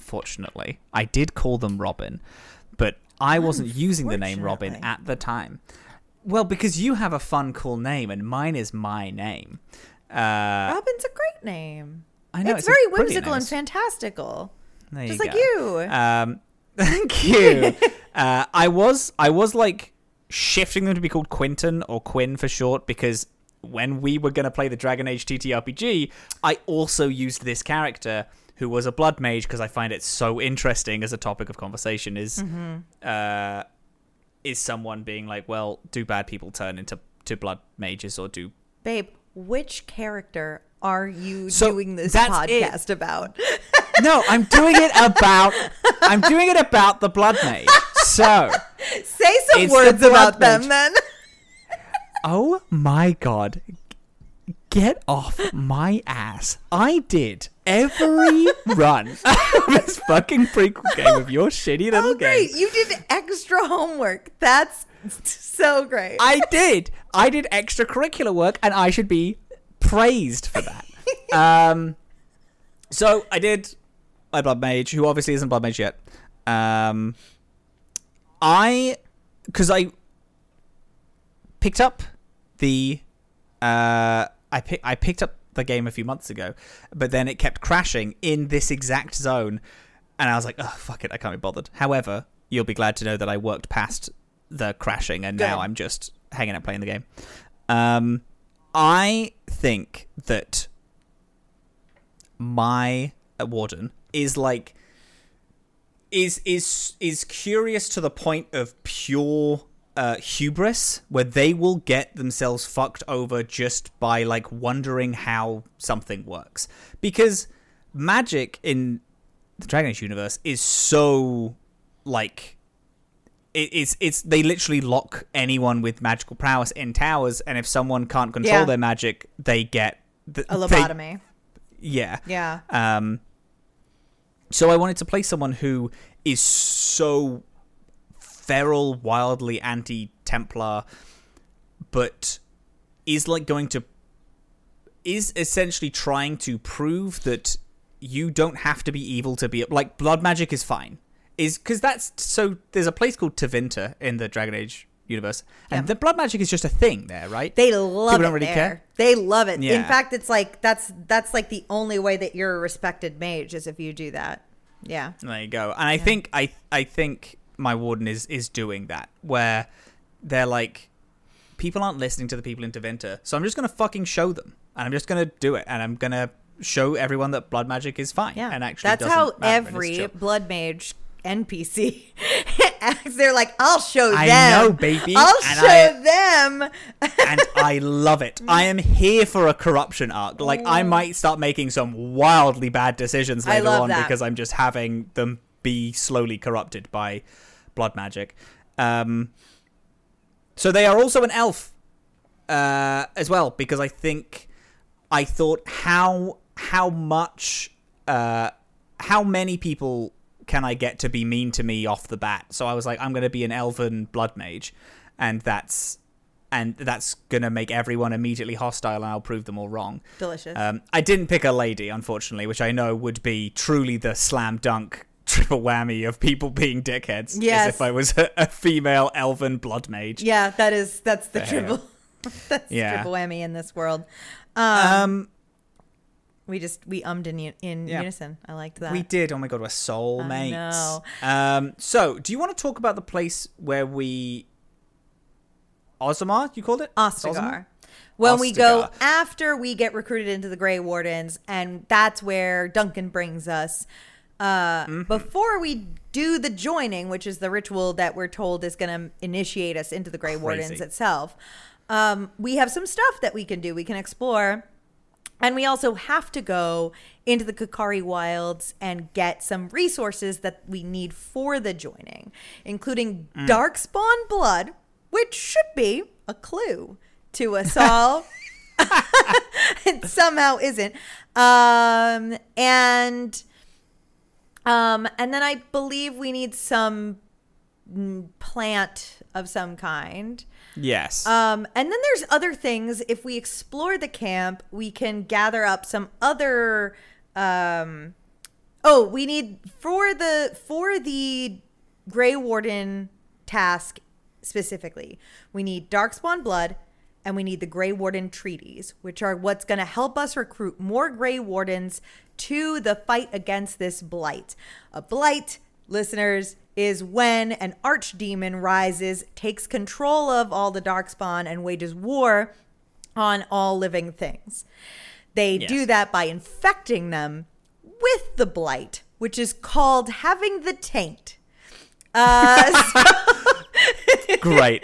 unfortunately. I did call them Robin, but I wasn't using the name Robin at the time. Well, because you have a fun, cool name, and mine is my name. Uh, Robin's a great name. I know. It's, It's, very a brilliant whimsical name. and fantastical. There Just you like go. you. Um, thank you. uh, I was, I was like shifting them to be called Quinton or Quinn for short, because when we were going to play the Dragon Age T T R P G, I also used this character who was a blood mage because I find it so interesting as a topic of conversation. Is Mm-hmm. uh, is someone being like, well, do bad people turn into to blood mages, or do Babe, which character are you So, doing this that's podcast about? no? I'm doing it about I'm doing it about the blood mage. So. Say some It's words the blood about them mage. then. Oh my god. Get off my ass. I did every run of this fucking prequel game of your shitty little Oh, game. great. You did extra homework. That's so great. I did. I did extracurricular work, and I should be praised for that. um, so I did my blood mage, who obviously isn't blood mage yet. Um, I, because I picked up the, uh, I pick, I picked up the game a few months ago, but then it kept crashing in this exact zone, and I was like, oh fuck it, I can't be bothered. However, you'll be glad to know that I worked past the crashing, and Good. now I'm just hanging out playing the game. Um, I think that my uh, warden is like is is is curious to the point of pure uh, hubris, where they will get themselves fucked over just by like wondering how something works, because magic in the Dragon Age universe is so like it, it's it's they literally lock anyone with magical prowess in towers, and if someone can't control Yeah. their magic, they get the, A they- lobotomy. yeah. Yeah. Um, so I wanted to play someone who is so feral, wildly anti-Templar, but is like going to is essentially trying to prove that you don't have to be evil to be like blood magic is fine. Is because that's so. There's a place called Tevinter in the Dragon Age universe, and Yeah. the blood magic is just a thing there, right? They love People it don't really there. care? They love it. In Yeah. fact, it's like that's that's like the only way that you're a respected mage is if you do that. Yeah. There you go. And I think I I think my warden is is doing that, where they're like, people aren't listening to the people in Tevinter, so I'm just gonna fucking show them, and I'm just gonna do it, and I'm gonna show everyone that blood magic is fine. Yeah. And actually, that's doesn't how matter, and it's every chill. blood mage N P C acts. They're like, I'll show them. I know, baby, I'll and show I- them. and I love it. I am here for a corruption arc. Like, I might start making some wildly bad decisions I later love on that. because I'm just having them be slowly corrupted by blood magic. Um, so they are also an elf uh, as well, because I think I thought how how much uh, how many people can I get to be mean to me off the bat? So I was like, I'm going to be an elven blood mage, and that's and that's going to make everyone immediately hostile, and I'll prove them all wrong. Delicious. Um, I didn't pick a lady, unfortunately, which I know would be truly the slam dunk triple whammy of people being dickheads. Yes. As if I was a, a female elven blood mage. yeah, that is that's the Yeah. triple. That's Yeah. triple whammy in this world. Um, Um, we just we ummed in u- in Yeah. unison. I liked that. we did. Oh my god, we're soulmates. know. Um, so, do you want to talk about the place where we Ozamar, you called it? Ostagar. When we go Ostagar. after we get recruited into the Grey Wardens, and that's where Duncan brings us. Uh, Mm-hmm. Before we do the joining, which is the ritual that we're told is going to initiate us into the Grey Wardens Crazy. itself, um, we have some stuff that we can do. We can explore. And we also have to go into the Kakari wilds and get some resources that we need for the joining, including Mm. Darkspawn blood, which should be a clue to us all. It somehow isn't. Um, and um, and then I believe we need some mm, plant of some kind. Yes. Um, and then there's other things. If we explore the camp, we can gather up some other. Um, Oh, we need for the for the Grey Warden task specifically, we need Darkspawn blood and we need the Grey Warden treaties, which are what's going to help us recruit more Grey Wardens to the fight against this blight. A blight, listeners, is when an archdemon rises, takes control of all the Darkspawn, and wages war on all living things. They Yes. do that by infecting them with the blight, which is called having the taint. Uh, so, Great.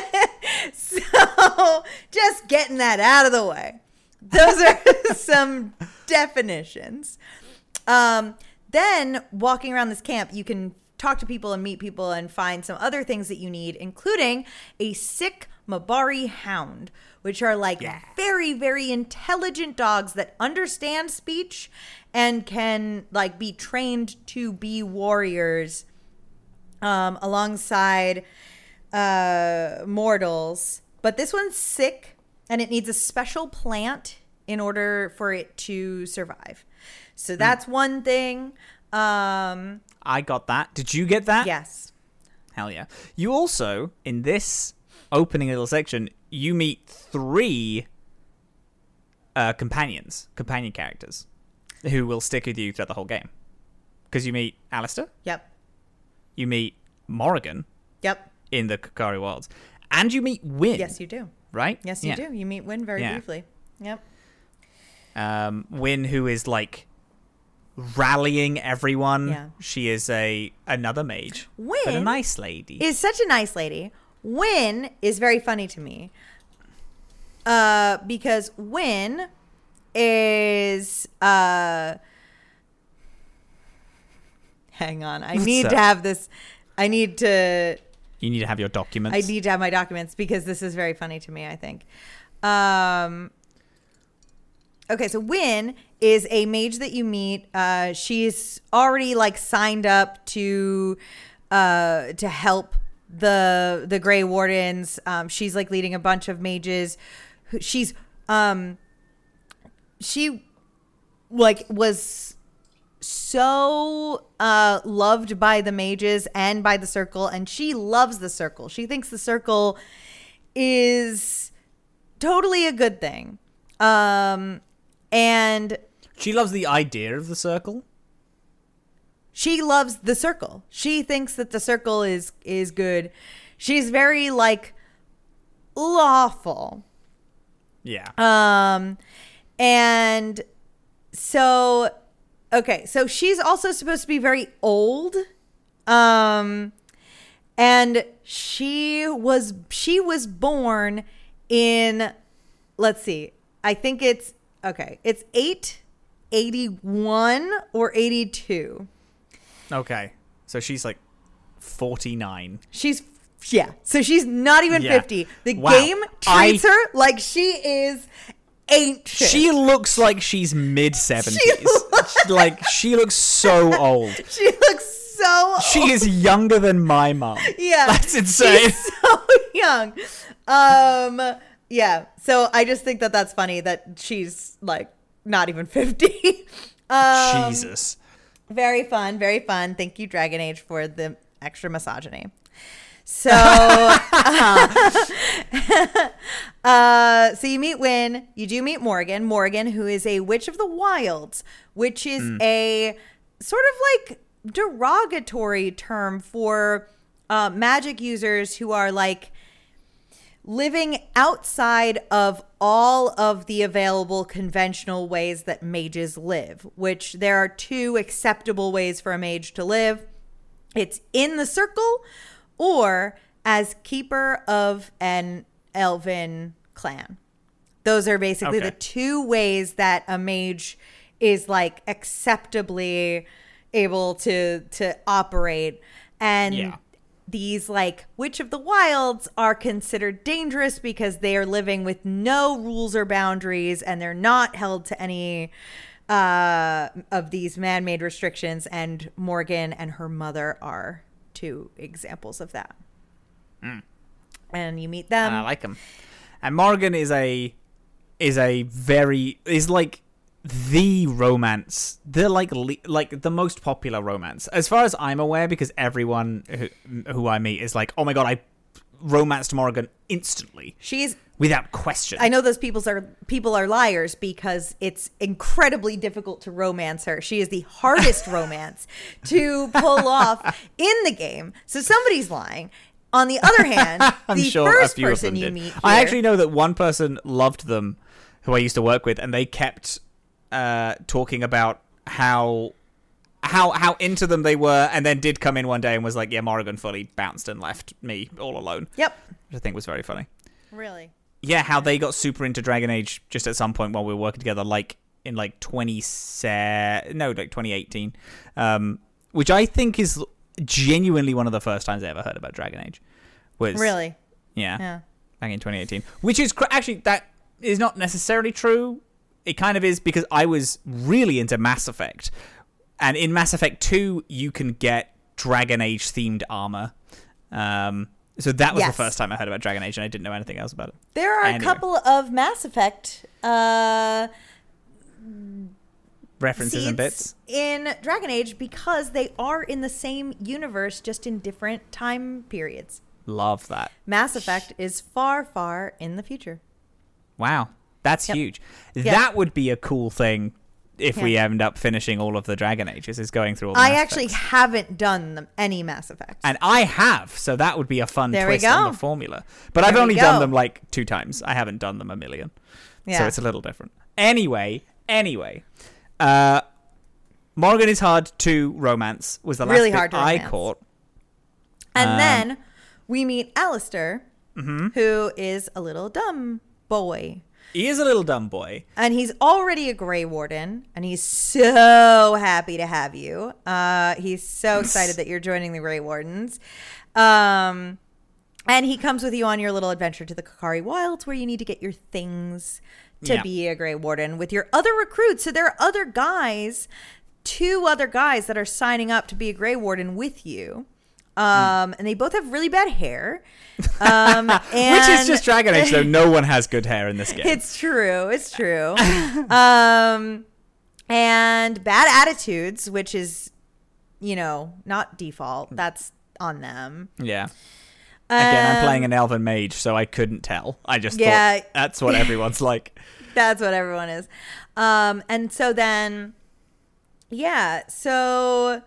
so just getting that out of the way. Those are some definitions. Um, then walking around this camp, you can talk to people and meet people and find some other things that you need, including a sick Mabari hound, which are like Yeah. very, very intelligent dogs that understand speech and can like be trained to be warriors um, alongside uh, mortals. But this one's sick and it needs a special plant in order for it to survive. So that's mm. one thing. Um, I got that. Did you get that? yes. Hell yeah. You also, in this opening little section, you meet three uh, companions, companion characters, who will stick with you throughout the whole game. Because you meet Alistair, Yep. you meet Morrigan Yep. in the Kakari Wilds, and you meet Wynn. Yes, you do. Right? Yes, you Yeah. do. You meet Wynn very Yeah. briefly. Yep. Um, Wynn, who is like rallying everyone. Yeah. She is a another mage, Wynn but a nice lady. is such a nice lady. Wynn is very funny to me. Uh, because Wynn is uh hang on. I What's need up? to have this I need to You need to have your documents. I need to have my documents because this is very funny to me, I think. Um Okay, so Wynn is a mage that you meet. Uh, she's already like signed up to uh, to help the the Grey Wardens. Um, she's like leading a bunch of mages. Who- She's um, she like was so uh, loved by the mages and by the circle, and she loves the circle. She thinks the circle is totally a good thing. Um, and She loves the idea of the circle. she loves the circle. She thinks that the circle is is good. She's very like lawful. Yeah. Um, and so, okay, so she's also supposed to be very old. Um, and she was she was born in, let's see, I think it's okay, it's eight eighty-one or eighty-two. Okay. So she's like forty-nine. She's yeah, so she's not even Yeah. fifty. The Wow. game treats I- her like she is ancient. She looks like she's mid seventies. looks- Like she looks so old. She looks so She old. is younger than my mom. Yeah, That's insane. She's so young. Um, yeah. So I just think that that's funny that she's like not even fifty. um, Jesus. Very fun. Very fun. Thank you, Dragon Age, for the extra misogyny. So, uh, uh, so you meet Wynn. You do meet Morgan. Morgan, who is a witch of the wilds, which is Mm. a sort of like derogatory term for uh, magic users who are like living outside of all of the available conventional ways that mages live, which there are two acceptable ways for a mage to live. It's in the circle or as keeper of an elven clan. Those are basically Okay. the two ways that a mage is like acceptably able to to operate. And Yeah. these like Witch of the Wilds are considered dangerous because they are living with no rules or boundaries and they're not held to any uh, of these man-made restrictions. And Morgan and her mother are two examples of that. Mm. And you meet them. And I like him. And Morgan is a is a very is like the romance, the like le- like the most popular romance as far as I'm aware, because everyone who, who I meet is like, oh my god, I romanced Morrigan instantly. She's without question. I know those people are people are liars because it's incredibly difficult to romance her. She is the hardest romance to pull off in the game. So somebody's lying. On the other hand, I'm the sure first a few of person them you did. meet here, I actually know that one person loved them, who I used to work with, and they kept uh, talking about how how how into them they were, and then did come in one day and was like, yeah, Morrigan fully bounced and left me all alone. Yep. Which I think was very funny. Really? Yeah, how they got super into Dragon Age just at some point while we were working together, like in like twenty no, like twenty eighteen, um, which I think is genuinely one of the first times I ever heard about Dragon Age. Was Really? yeah, Yeah. back in twenty eighteen, which is cr- actually that is not necessarily true. It kind of is, because I was really into Mass Effect, and in Mass Effect two you can get Dragon Age themed armor. Um, so that was Yes. the first time I heard about Dragon Age, and I didn't know anything else about it. There are Anyway. a couple of Mass Effect uh, References and seeds bits. in Dragon Age because they are in the same universe, just in different time periods. Love that. Mass Effect is far, far in the future. Wow, that's Yep. huge. Yep. That would be a cool thing if we Yeah. end up finishing all of the Dragon Ages, is going through all the I Mass actually Effects. haven't done them, any Mass Effect. And I have, so that would be a fun There we twist on go. the formula. But I've There we only done go. them like two times. I haven't done them a million. So Yeah. it's a little different. Anyway, anyway. Uh, Morrigan is hard to romance, was the last Really bit hard to I romance. caught. And Um, then we meet Alistair, Mm-hmm. who is a little dumb boy. He is a little dumb boy. And he's already a Grey Warden, and he's so happy to have you. Uh, he's so excited that you're joining the Grey Wardens. Um, and he comes with you on your little adventure to the Kakari Wilds, where you need to get your things to Yeah. be a Grey Warden with your other recruits. So there are other guys, two other guys that are signing up to be a Grey Warden with you. Um, and they both have really bad hair. Um, Which and is just Dragon Age, though. No one has good hair in this game. It's true. It's true. um, and bad attitudes, which is, you know, not default. That's on them. Yeah. Again, I'm playing Um, an elven mage, so I couldn't tell. I just Yeah. thought that's what everyone's like. That's what everyone is. Um, and so then, yeah. So,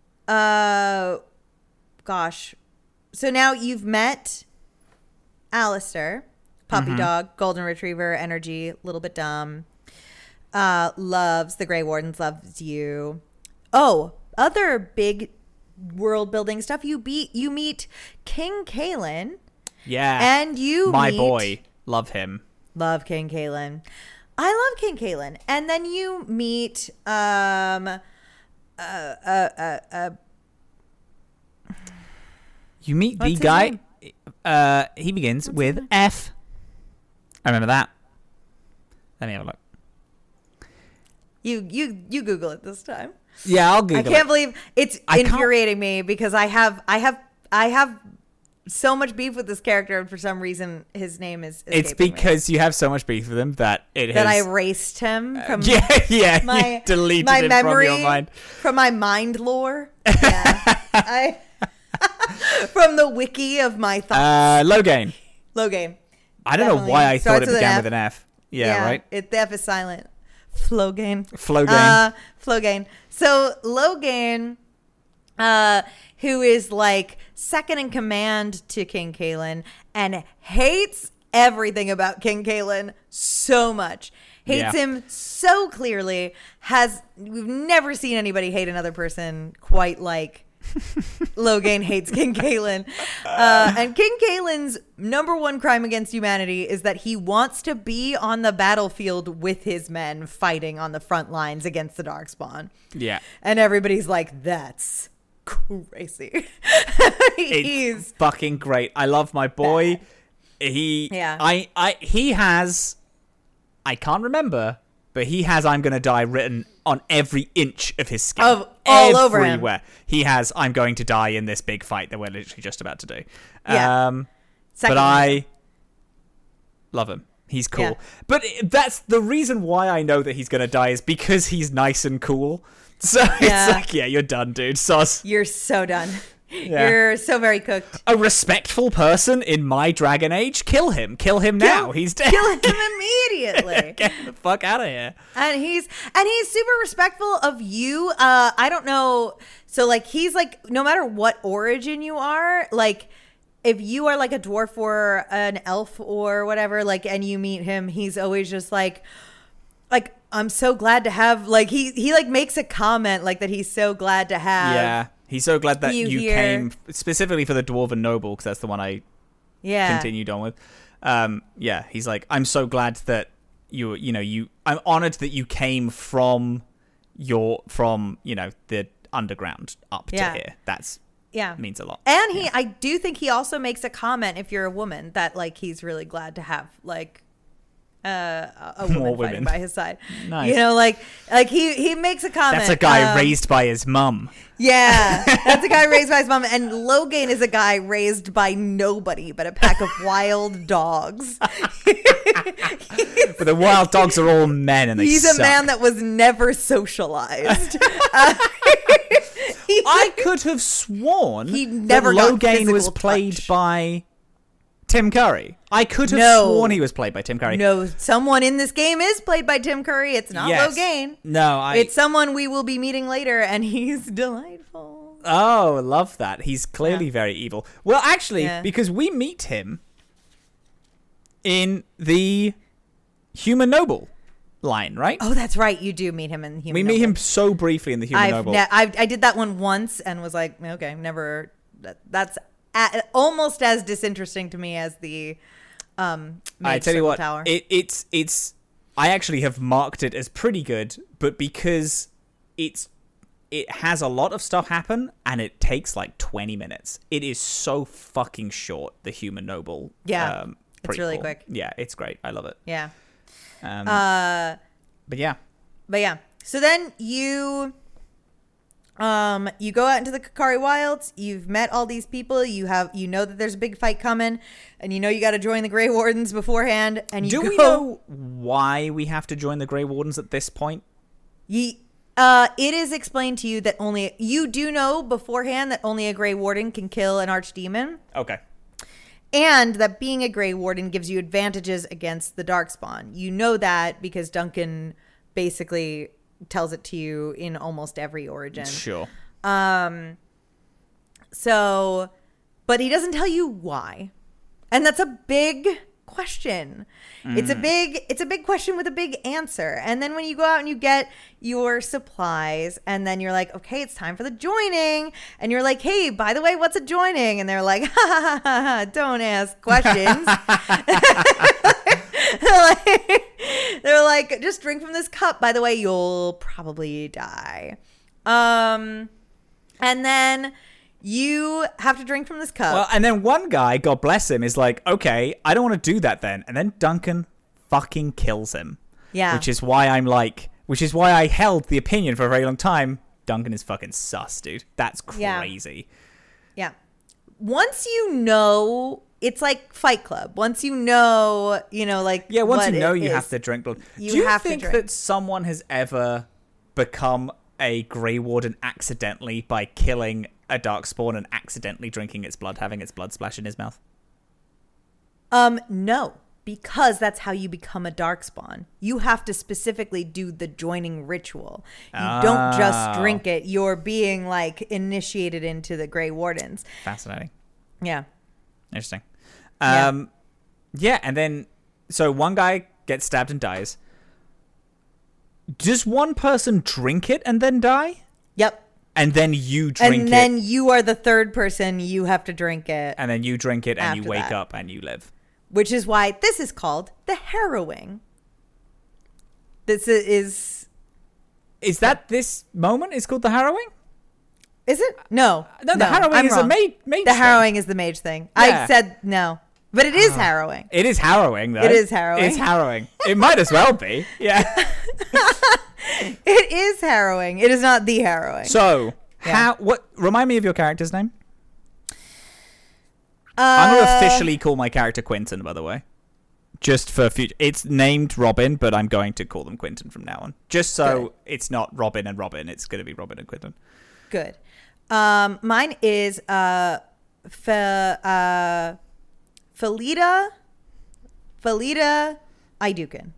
uh, gosh. So now you've met Alistair, puppy Mm-hmm. dog, golden retriever, energy, little bit dumb. Uh, loves the Grey Wardens, loves you. Oh, other big world building stuff. You beat, you meet King Kalen, Yeah. and you My meet, boy. Love him. Love King Kalen. I love King Kalen. And then you meet um uh uh uh, uh You meet What's the his guy. name? Uh, he begins What's with his name? F. I remember that. Let me have a look. you you you Google it this time. Yeah, I'll Google I can't it. believe it's I can't- infuriating me because I have I have I have so much beef with this character, and for some reason his name is It's escaping me. because you have so much beef with him that it that I has... erased him from yeah, yeah. my you deleted my him memory from your mind. from my mind lore. Yeah. I from the wiki of my thoughts. Uh, Logain. Logain. I don't know Definitely. why I thought Starts it with an began F. with an F. Yeah, right? It, the F is silent. Flogain. Flogain. Uh, Flogain. So Logain, uh, who is like second in command to King Kalen and hates everything about King Kalen so much. Hates Yeah. him so clearly. Has we've never seen anybody hate another person quite like Logain hates King Kalen. Uh, and King Kalen's number one crime against humanity is that he wants to be on the battlefield with his men fighting on the front lines against the Darkspawn. Yeah. And everybody's like, that's crazy. He's It's fucking great. I love my boy. He Yeah. I I he has I can't remember, but he has I'm gonna die written on every inch of his skin. Of- all over him. Everywhere. He has I'm going to die in this big fight that we're literally just about to do. Yeah. Um second but I love him. He's cool. Yeah. But it- that's the reason why I know that he's going to die is because he's nice and cool. So Yeah. it's like, yeah, you're done, dude. Sauce. You're so done. Yeah. You're so very cooked. A respectful person in my Dragon Age, kill him. Kill him now. Kill- He's dead. Kill him immediately. Get the fuck out of here. And he's and he's super respectful of you. Uh, I don't know. So like he's like no matter what origin you are, like if you are like a dwarf or an elf or whatever, like and you meet him, he's always just like like I'm so glad to have like he he like makes a comment like that he's so glad to have. Yeah. He's so glad that You you, hear- came specifically for the Dwarven Noble because that's the one I Yeah. continued on with. Um, yeah, he's like, I'm so glad that you, you know, you. I'm honored that you came from your from you know the underground up Yeah. to here. That's Yeah. means a lot. And he I do think he also makes a comment if you're a woman that like he's really glad to have like uh, a woman More fighting women. by his side. Nice. You know, like like he he makes a comment. That's a guy um, raised by his mum. Yeah, that's a guy raised by his mom, and Logain is a guy raised by nobody but a pack of wild dogs. But the wild dogs are all men, and they He's suck. a man that was never socialized. uh, he- I could have sworn He never that got Logain was physical played touch. by Tim Curry. I could have No. sworn he was played by Tim Curry. no, someone in this game is played by Tim Curry. It's not Yes. Logain. No, I. It's someone we will be meeting later, and he's delightful. Oh, love that. He's clearly Yeah. very evil. Well, actually, Yeah. because we meet him in the Human Noble line, right? Oh, that's right. You do meet him in Human we meet Noble. him so briefly in the Human I've Noble. ne- I I did that one once and was like, okay, never. That, that's a, almost as disinteresting to me as the um. I Mage tell you Circle what, Tower. it, it's it's. I actually have marked it as pretty good, but because it's it has a lot of stuff happen and it takes like twenty minutes. It is so fucking short. The Human Noble. Yeah, um, it's really prequel. quick. Yeah, it's great. I love it. yeah. Um, Uh, but yeah. but yeah. So then you. Um, you go out into the Kakari Wilds. You've met all these people. You have, you know that there's a big fight coming, and you know you got to join the Grey Wardens beforehand. And you Do go, we know why we have to join the Grey Wardens at this point? Ye, uh, it is explained to you that only you do know beforehand that only a Grey Warden can kill an archdemon, Okay. and that being a Grey Warden gives you advantages against the Darkspawn. You know that because Duncan basically tells it to you in almost every origin. Sure. Um, so, but he doesn't tell you why, and that's a big question. It's a big, it's a big question with a big answer. And then when you go out and you get your supplies, and then you're like, okay, it's time for the joining, and you're like, hey, by the way, what's a joining? And they're like, ha ha ha ha, don't ask questions. Like, they're like, just drink from this cup. By the way, you'll probably die. Um, and then you have to drink from this cup. Well, and then one guy, God bless him, is like, okay, I don't want to do that then. And then Duncan fucking kills him. Yeah. Which is why I'm like, which is why I held the opinion for a very long time. Duncan is fucking sus, dude. That's Yeah. crazy. Yeah. Once you know, it's like Fight Club. Once you know, you know, like Yeah, once what you know it you is, have to drink blood. you do you have to think drink. that someone has ever become a Grey Warden accidentally by killing a Darkspawn and accidentally drinking its blood, having its blood splash in his mouth? Um, no, because that's how you become a Darkspawn. You have to specifically do the joining ritual. You don't just Oh. drink it. You're being like initiated into the Grey Wardens. Fascinating. Yeah. Interesting. Yeah. Um, yeah, and then so one guy gets stabbed and dies. Does one person drink it and then die? Yep. And then you drink And it, then you are the third person. You have to drink it, and then you drink it, and you After wake that. up and you live. which is why this is called the harrowing. This i- is Is that this moment is called the harrowing? is it? No, No, the harrowing I'm is a wrong. mage. mage The thing. harrowing is the mage thing. Yeah. I said no, but it is harrowing. It is harrowing, though. It is harrowing. It's harrowing. It might as well be. Yeah. It is harrowing. It is not the harrowing. So, Yeah. how? What? Remind me of your character's name. uh, I'm gonna officially call my character Quentin, by the way, Just for future, it's named Robin, but I'm going to call them Quentin from now on. Just so Good. It's not Robin and Robin. It's going to be Robin and Quentin. Good. Um, mine is uh, Fe- uh, Felida, Felida Idukin.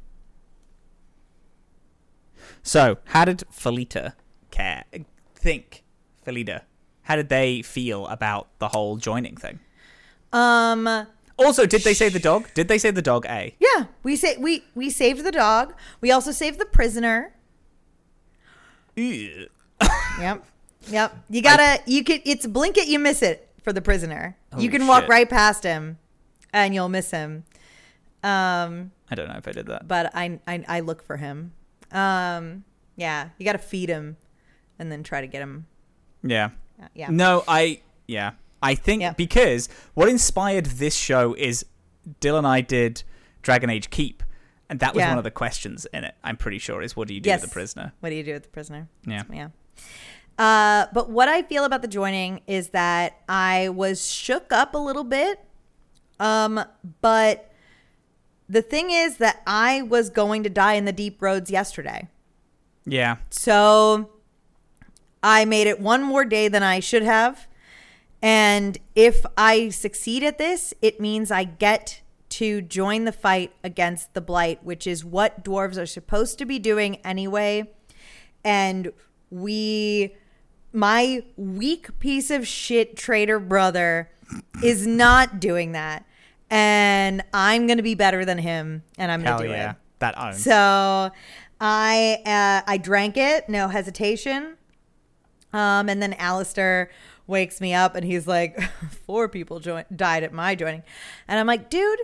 So, how did Felita care? Think, Felida. How did they feel about the whole joining thing? Um. Also, did they say the dog? Did they say the dog A? Yeah, we say we we saved the dog. We also saved the prisoner. Ew. Yep. Yep. You gotta. I, you can. It's blink it, you miss it for the prisoner. Oh, you can shit. walk right past him, and you'll miss him. Um. I don't know if I did that. But I I, I look for him. Um. Yeah. You gotta feed him, and then try to get him. Yeah. Yeah. No, I. Yeah. I think yeah. because what inspired this show is Dylan and I did Dragon Age Keep, and that was yeah. one of the questions in it. I'm pretty sure is what do you do yes. with the prisoner? What do you do with the prisoner? Yeah. Yeah. Uh, but what I feel about the joining is that I was shook up a little bit. Um, but the thing is that I was going to die in the deep roads yesterday. Yeah. So I made it one more day than I should have. And if I succeed at this, it means I get to join the fight against the Blight, which is what dwarves are supposed to be doing anyway. And we, my weak piece of shit traitor brother is not doing that. And I'm going to be better than him, and I'm going to do yeah. it. That owns. So I, uh, I drank it, no hesitation. Um, and then Alistair wakes me up and he's like, four people join- died at my joining. And I'm like, dude,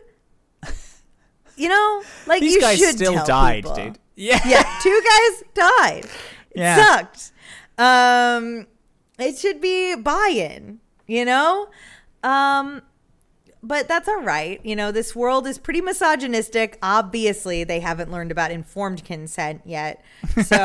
you know, like These you guys should still tell died, people. dude. Yeah. Yeah. Two guys died. It Yeah. sucked. Um, it should be buy-in, you know? Um, but that's all right. You know, this world is pretty misogynistic. Obviously, they haven't learned about informed consent yet. So,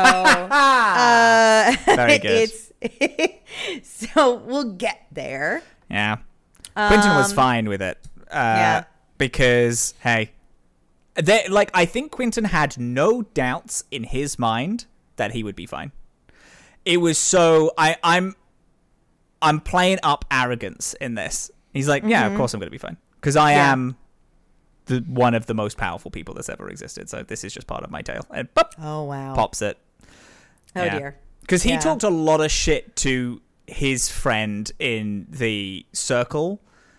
uh, Very good. It's, so we'll get there. Yeah. Quentin was Um, fine with it. Uh, yeah. Because, hey, they, like, I think Quentin had no doubts in his mind that he would be fine. It was so, I, I'm, I'm playing up arrogance in this. He's like, yeah, Mm-hmm. of course I'm going to be fine. Because I Yeah. am the one of the most powerful people that's ever existed. So this is just part of my tale. And pop, Oh, wow. pops it. Oh, Yeah. dear. Because he Yeah. talked a lot of shit to his friend in the circle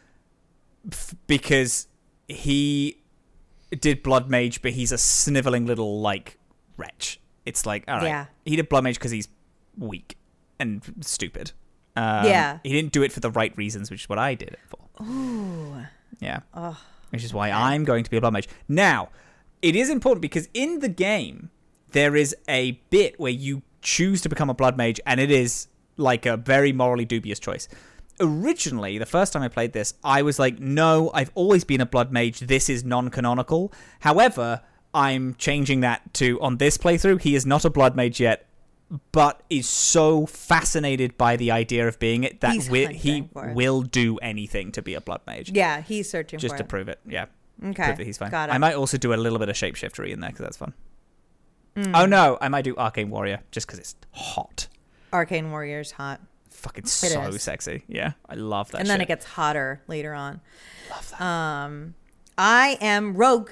f- because he did Blood Mage, but he's a sniveling little, like, wretch. It's like, all right. Yeah. He did Blood Mage because he's weak and stupid. Um, Yeah. He didn't do it for the right reasons, which is what I did it for. Ooh. Yeah. Oh. Which is why I'm going to be a Blood Mage. Now, it is important because in the game, there is a bit where you choose to become a Blood Mage, and it is like a very morally dubious choice. Originally, the first time I played this, I was like, no, I've always been a Blood Mage. This is non-canonical. However, I'm changing that to, on this playthrough, he is not a Blood Mage yet, but is so fascinated by the idea of being it that He's wi- hunting he for it. will do anything to be a Blood Mage. Yeah, he's searching Just for to it. prove it, yeah. Okay, Prove that he's fine. got it. I might also do a little bit of shapeshiftery in there because that's fun. Mm. Oh no, I might do Arcane Warrior just because it's hot. Arcane Warrior's hot. Fucking so is. sexy. Yeah, I love that And shit. then it gets hotter later on. Love that. Um, I am Rogue.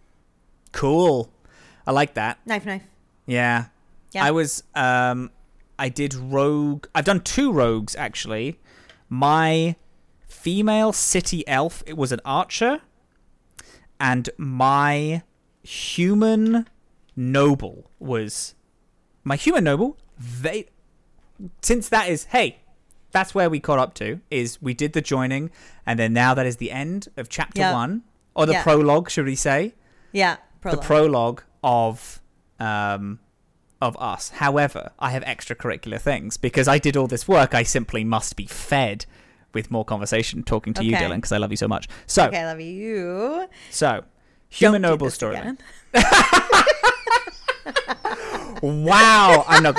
Cool. I like that. Knife, knife. Yeah. Yeah. I was, um, I did Rogue. I've done two Rogues, actually. My female city elf, it was an archer. And my human noble was, my human noble, they, since that is, hey, that's where we caught up to, is we did the joining, and then now that is the end of chapter Yeah. one, or the Yeah. prologue, should we say? Yeah, prologue. The prologue of um of us. However, I have extracurricular things because I did all this work. I simply must be fed with more conversation talking to you, Okay. Dylan, because I love you so much. So, Okay, I love you. so human Don't do noble this storyline. again. Wow, I'm not gonna.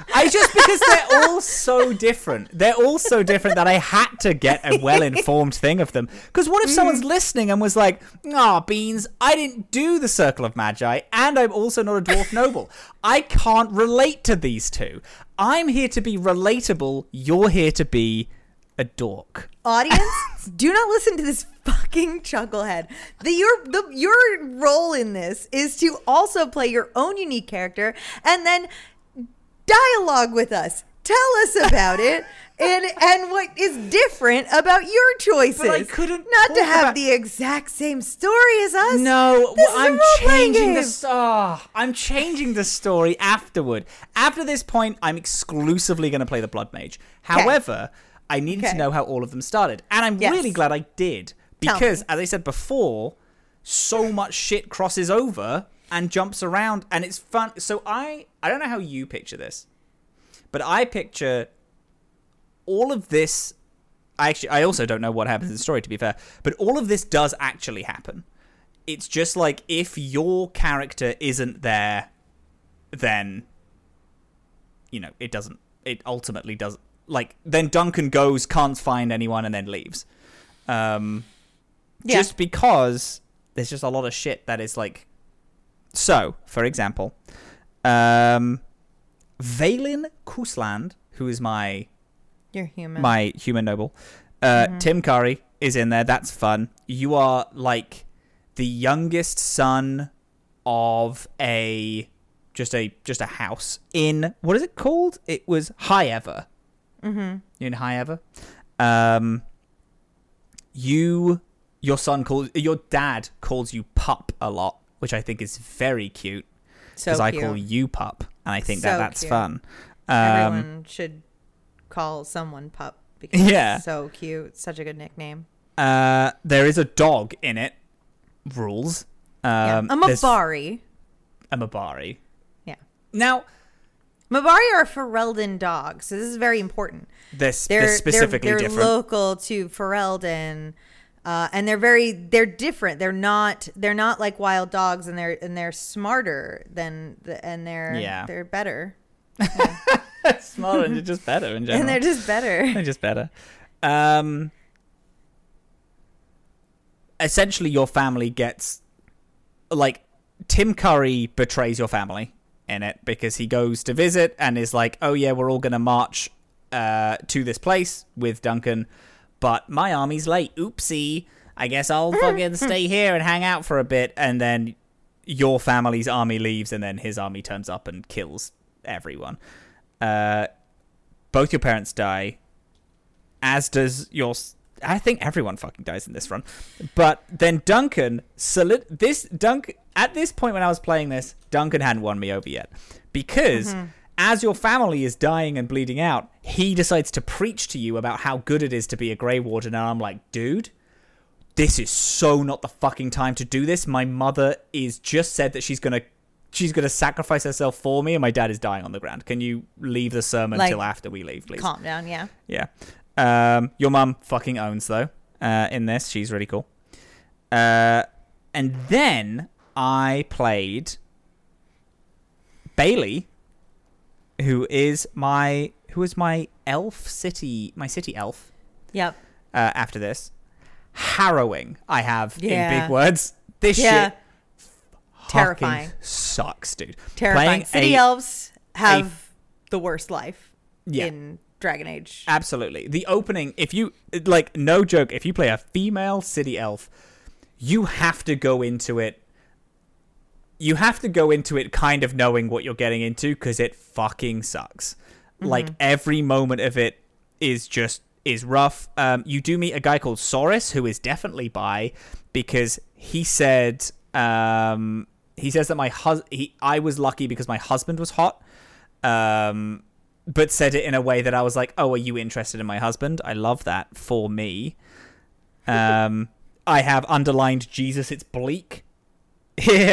I just because they're all so different. They're all so different that I had to get a well-informed thing of them. Because what if someone's listening and was like, "Ah, Beans, I didn't do the Circle of Magi, and I'm also not a dwarf noble. I can't relate to these two. I'm here to be relatable. You're here to be a dork." Audience, do not listen to this fucking chucklehead. The your the your role in this is to also play your own unique character and then dialogue with us. Tell us about it and and what is different about your choices. But I couldn't not to talk have about- the exact same story as us. No, This well, is a I'm role-playing changing game. the oh, I'm changing the story afterward. After this point, I'm exclusively going to play the Blood Mage. However, I needed Okay. to know how all of them started, and I'm Yes. really glad I did Tell because, me. as I said before, so much shit crosses over and jumps around, and it's fun. So I, I don't know how you picture this, but I picture all of this. I actually, I also don't know what happens in the story, to be fair, but all of this does actually happen. It's just like if your character isn't there, then you know it doesn't. It ultimately doesn't. Like then Duncan goes, can't find anyone, and then leaves. Um, Yeah. Just because there's just a lot of shit that is like. So, for example, um, Valen Kusland, who is my You're human. my human noble, uh, Mm-hmm. Tim Curry is in there. That's fun. You are like the youngest son of a just a just a house in what is it called? It was High Ever. Mm-hmm. In High Ever. Um, you your son calls your dad calls you pup a lot, which I think is very cute so because I cute. call you pup, and I think So that that's cute. fun. Um, Everyone should call someone pup because Yeah. it's so cute. Such a good nickname. Uh, there is a dog in it. Rules. Yeah. Um, A there's Mabari. A Mabari. Yeah. Now, Mabari are Ferelden dogs, so this is very important. this They're this specifically they're, they're different. local to Ferelden, uh, and they're very they're different. They're not they're not like wild dogs, and they're and they're smarter than the, and they're Yeah. they're better, Smaller and just better in general. and they're just better. They're just better. Um, essentially, your family gets like Tim Curry betrays your family in it because he goes to visit and is like, "Oh yeah, we're all gonna march uh, to this place with Duncan, but my army's late. Oopsie. I guess I'll fucking stay here and hang out for a bit." And then your family's army leaves, and then his army turns up and kills everyone. Uh, both your parents die, as does your. I think everyone fucking dies in this run. But then Duncan solid this Dunk at this point when I was playing this, Duncan hadn't won me over yet. Because as your family is dying and bleeding out, he decides to preach to you about how good it is to be a Grey Warden, and I'm like, dude, this is so not the fucking time to do this. My mother is just said that she's gonna she's gonna sacrifice herself for me, and my dad is dying on the ground. Can you leave the sermon Like, till after we leave, please? Calm down, yeah. Yeah. Um, your mum fucking owns, though, uh, in this. She's really cool. Uh, and then I played Bailey, who is my who is my elf city, my city elf, Yep. uh, after this. Harrowing, I have, Yeah. in big words. This Yeah. shit Terrifying. fucking sucks, dude. Terrifying. Playing City a- elves have the worst life Yeah. in Dragon Age. Absolutely. The opening, if you, like, no joke, if you play a female city elf, you have to go into it. You have to go into it kind of knowing what you're getting into because it fucking sucks. Like, every moment of it is just, is rough. Um, you do meet a guy called Saurus who is definitely bi because he said, um, he says that my hus- he, I was lucky because my husband was hot. Um, but said it in a way that I was like, oh, are you interested in my husband? I love that for me. Um, I have underlined Jesus, it's bleak here.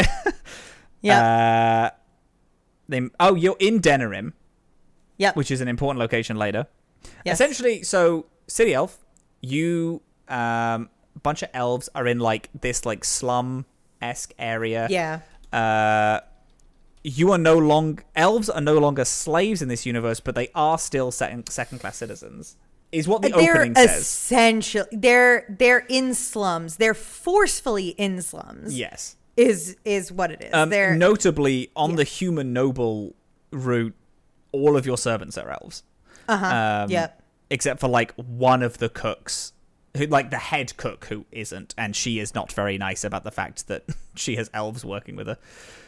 Yeah. Uh, they, oh, you're in Denerim, Yep. which is an important location later. Yes. Essentially, so City Elf, you, um, a bunch of elves are in like this like slum-esque area. Yeah. Uh, you are no longer elves are no longer slaves in this universe, but they are still second second class citizens. Is what the they're opening says. Essentially, they're they're in slums. They're forcefully in slums. Yes, is is what it is. Um, they're notably on yeah. the human noble route, all of your servants are elves. Uh huh. Um, yep. Except for like one of the cooks, who like the head cook who isn't, and she is not very nice about the fact that she has elves working with her.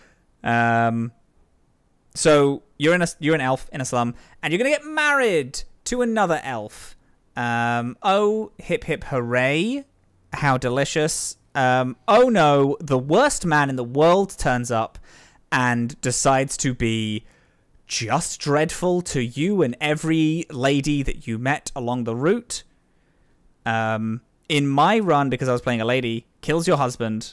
Um. So you're in a you're an elf in a slum, and you're gonna get married to another elf. Um, oh, hip hip hooray. How delicious. Um, oh no, the worst man in the world turns up and decides to be just dreadful to you and every lady that you met along the route. Um, in my run, because I was playing a lady, kills your husband.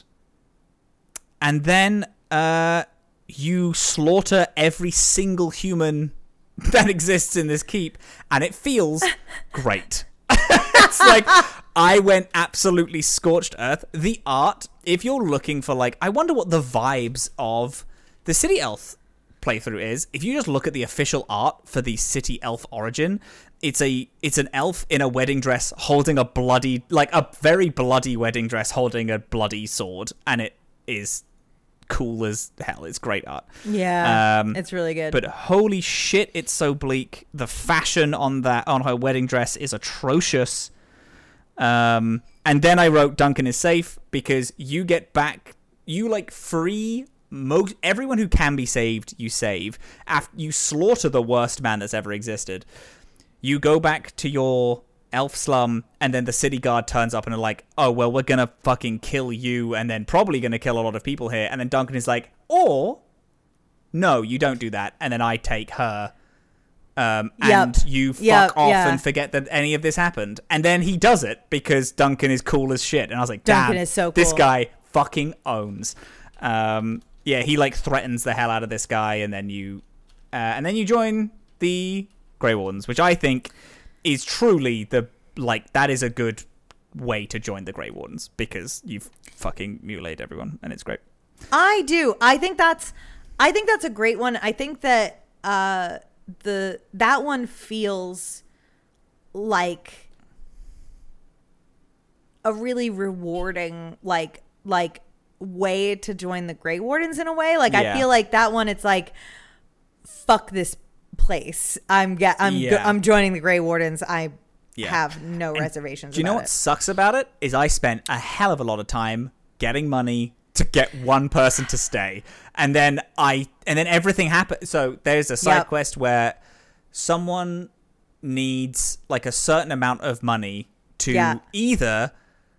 And then uh, you slaughter every single human that exists in this keep, and it feels great. It's like I went absolutely scorched earth. The art, if you're looking for like, I wonder what the vibes of the City Elf playthrough is. If you just look at the official art for the City Elf origin, it's a it's an elf in a wedding dress holding a bloody, like a very bloody wedding dress holding a bloody sword, and it is cool as hell. It's great art. Yeah, um, it's really good. But holy shit, it's so bleak. The fashion on that on her wedding dress is atrocious. Um, and then I wrote Duncan is safe because you get back, you like free most everyone who can be saved. You save after you slaughter the worst man that's ever existed. You go back to your elf slum, and then the city guard turns up and are like, oh, well, we're gonna fucking kill you and then probably gonna kill a lot of people here. And then Duncan is like, or no, you don't do that, and then I take her, um, and Yep. you fuck Yep, off yeah. and forget that any of this happened. And then he does it because Duncan is cool as shit. And I was like, damn, Duncan is so this cool. guy fucking owns. Um, yeah, he like threatens the hell out of this guy, and then you, uh, and then you join the Grey Wardens, which I think is truly the like that is a good way to join the Grey Wardens because you've fucking mutilated everyone, and it's great. I do. I think that's I think that's a great one. I think that uh the that one feels like a really rewarding like like way to join the Grey Wardens in a way. Like Yeah. I feel like that one it's like fuck this place. I'm get I'm Yeah. I'm joining the Grey Wardens. I Yeah. have no And reservations Do you know about what it. sucks about it? Is I spent a hell of a lot of time getting money to get one person to stay, and then I and then everything happened. So there's a side Yep. quest where someone needs like a certain amount of money to Yeah. either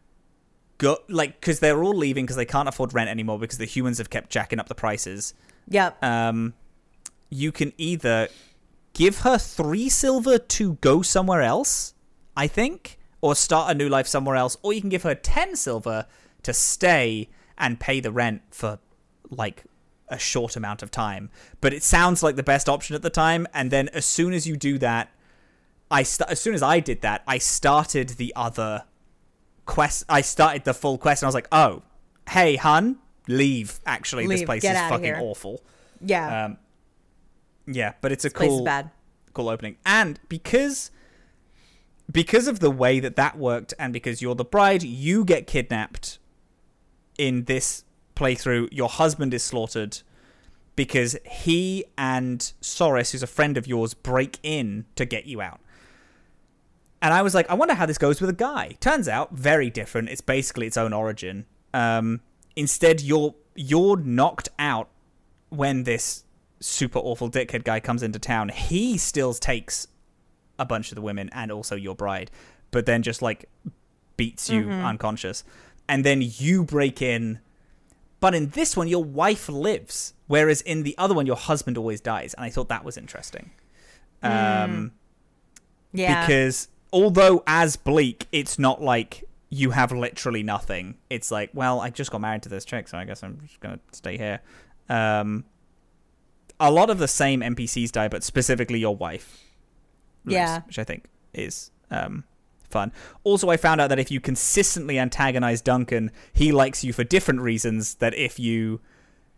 go like because they're all leaving because they can't afford rent anymore because the humans have kept jacking up the prices. Yep. Um, you can either give her three silver to go somewhere else, I think, or start a new life somewhere else, or you can give her ten silver to stay and pay the rent for like a short amount of time. But it sounds like the best option at the time, and then as soon as you do that, I st- as soon as I did that, I started the other quest. I started the full quest, and I was like, "Oh, hey, hun, leave! Actually, this Leave. place Get is outta fucking here." awful." yeah. Um, yeah, but it's a Place cool, is bad. cool opening, and because because of the way that that worked, and because you're the bride, you get kidnapped in this playthrough. Your husband is slaughtered because he and Soris, who's a friend of yours, break in to get you out. And I was like, I wonder how this goes with a guy. Turns out, very different. It's basically its own origin. Um, instead, you're you're knocked out when this super awful dickhead guy comes into town. He still takes a bunch of the women and also your bride, but then just like beats you Mm-hmm. unconscious. And then you break in. But in this one, your wife lives, whereas in the other one, your husband always dies. And I thought that was interesting. Um, Yeah. Because although as bleak, it's not like you have literally nothing. It's like, well, I just got married to this chick, so I guess I'm just going to stay here. Um, a lot of the same N P Cs die, but specifically your wife lives, Yeah. which I think is um, fun. Also, I found out that if you consistently antagonize Duncan, he likes you for different reasons that if you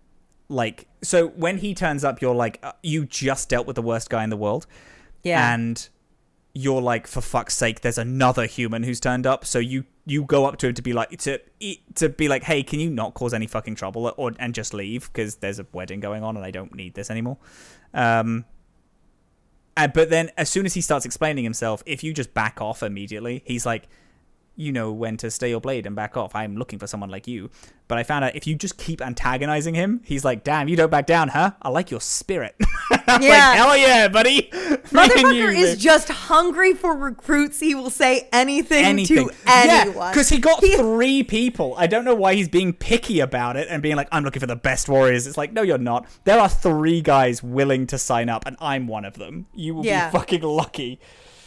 like, so when he turns up, you're like, uh, you just dealt with the worst guy in the world. Yeah. And you're like, for fuck's sake, there's another human who's turned up. So you, you go up to him to be like, to to be like, hey, can you not cause any fucking trouble or and just leave? Because there's a wedding going on and I don't need this anymore. Um, and, but then as soon as he starts explaining himself, if you just back off immediately, he's like, you know when to stay your blade and back off. I'm looking for someone like you. But I found out if you just keep antagonizing him, he's like, damn, you don't back down, huh? I like your spirit. I'm Yeah. like, hell yeah, buddy. Motherfucker is just hungry for recruits. He will say anything, anything. to anyone. Yeah, because he got He- three people. I don't know why he's being picky about it and being like, I'm looking for the best warriors. It's like, no, you're not. There are three guys willing to sign up, and I'm one of them. You will Yeah. be fucking lucky.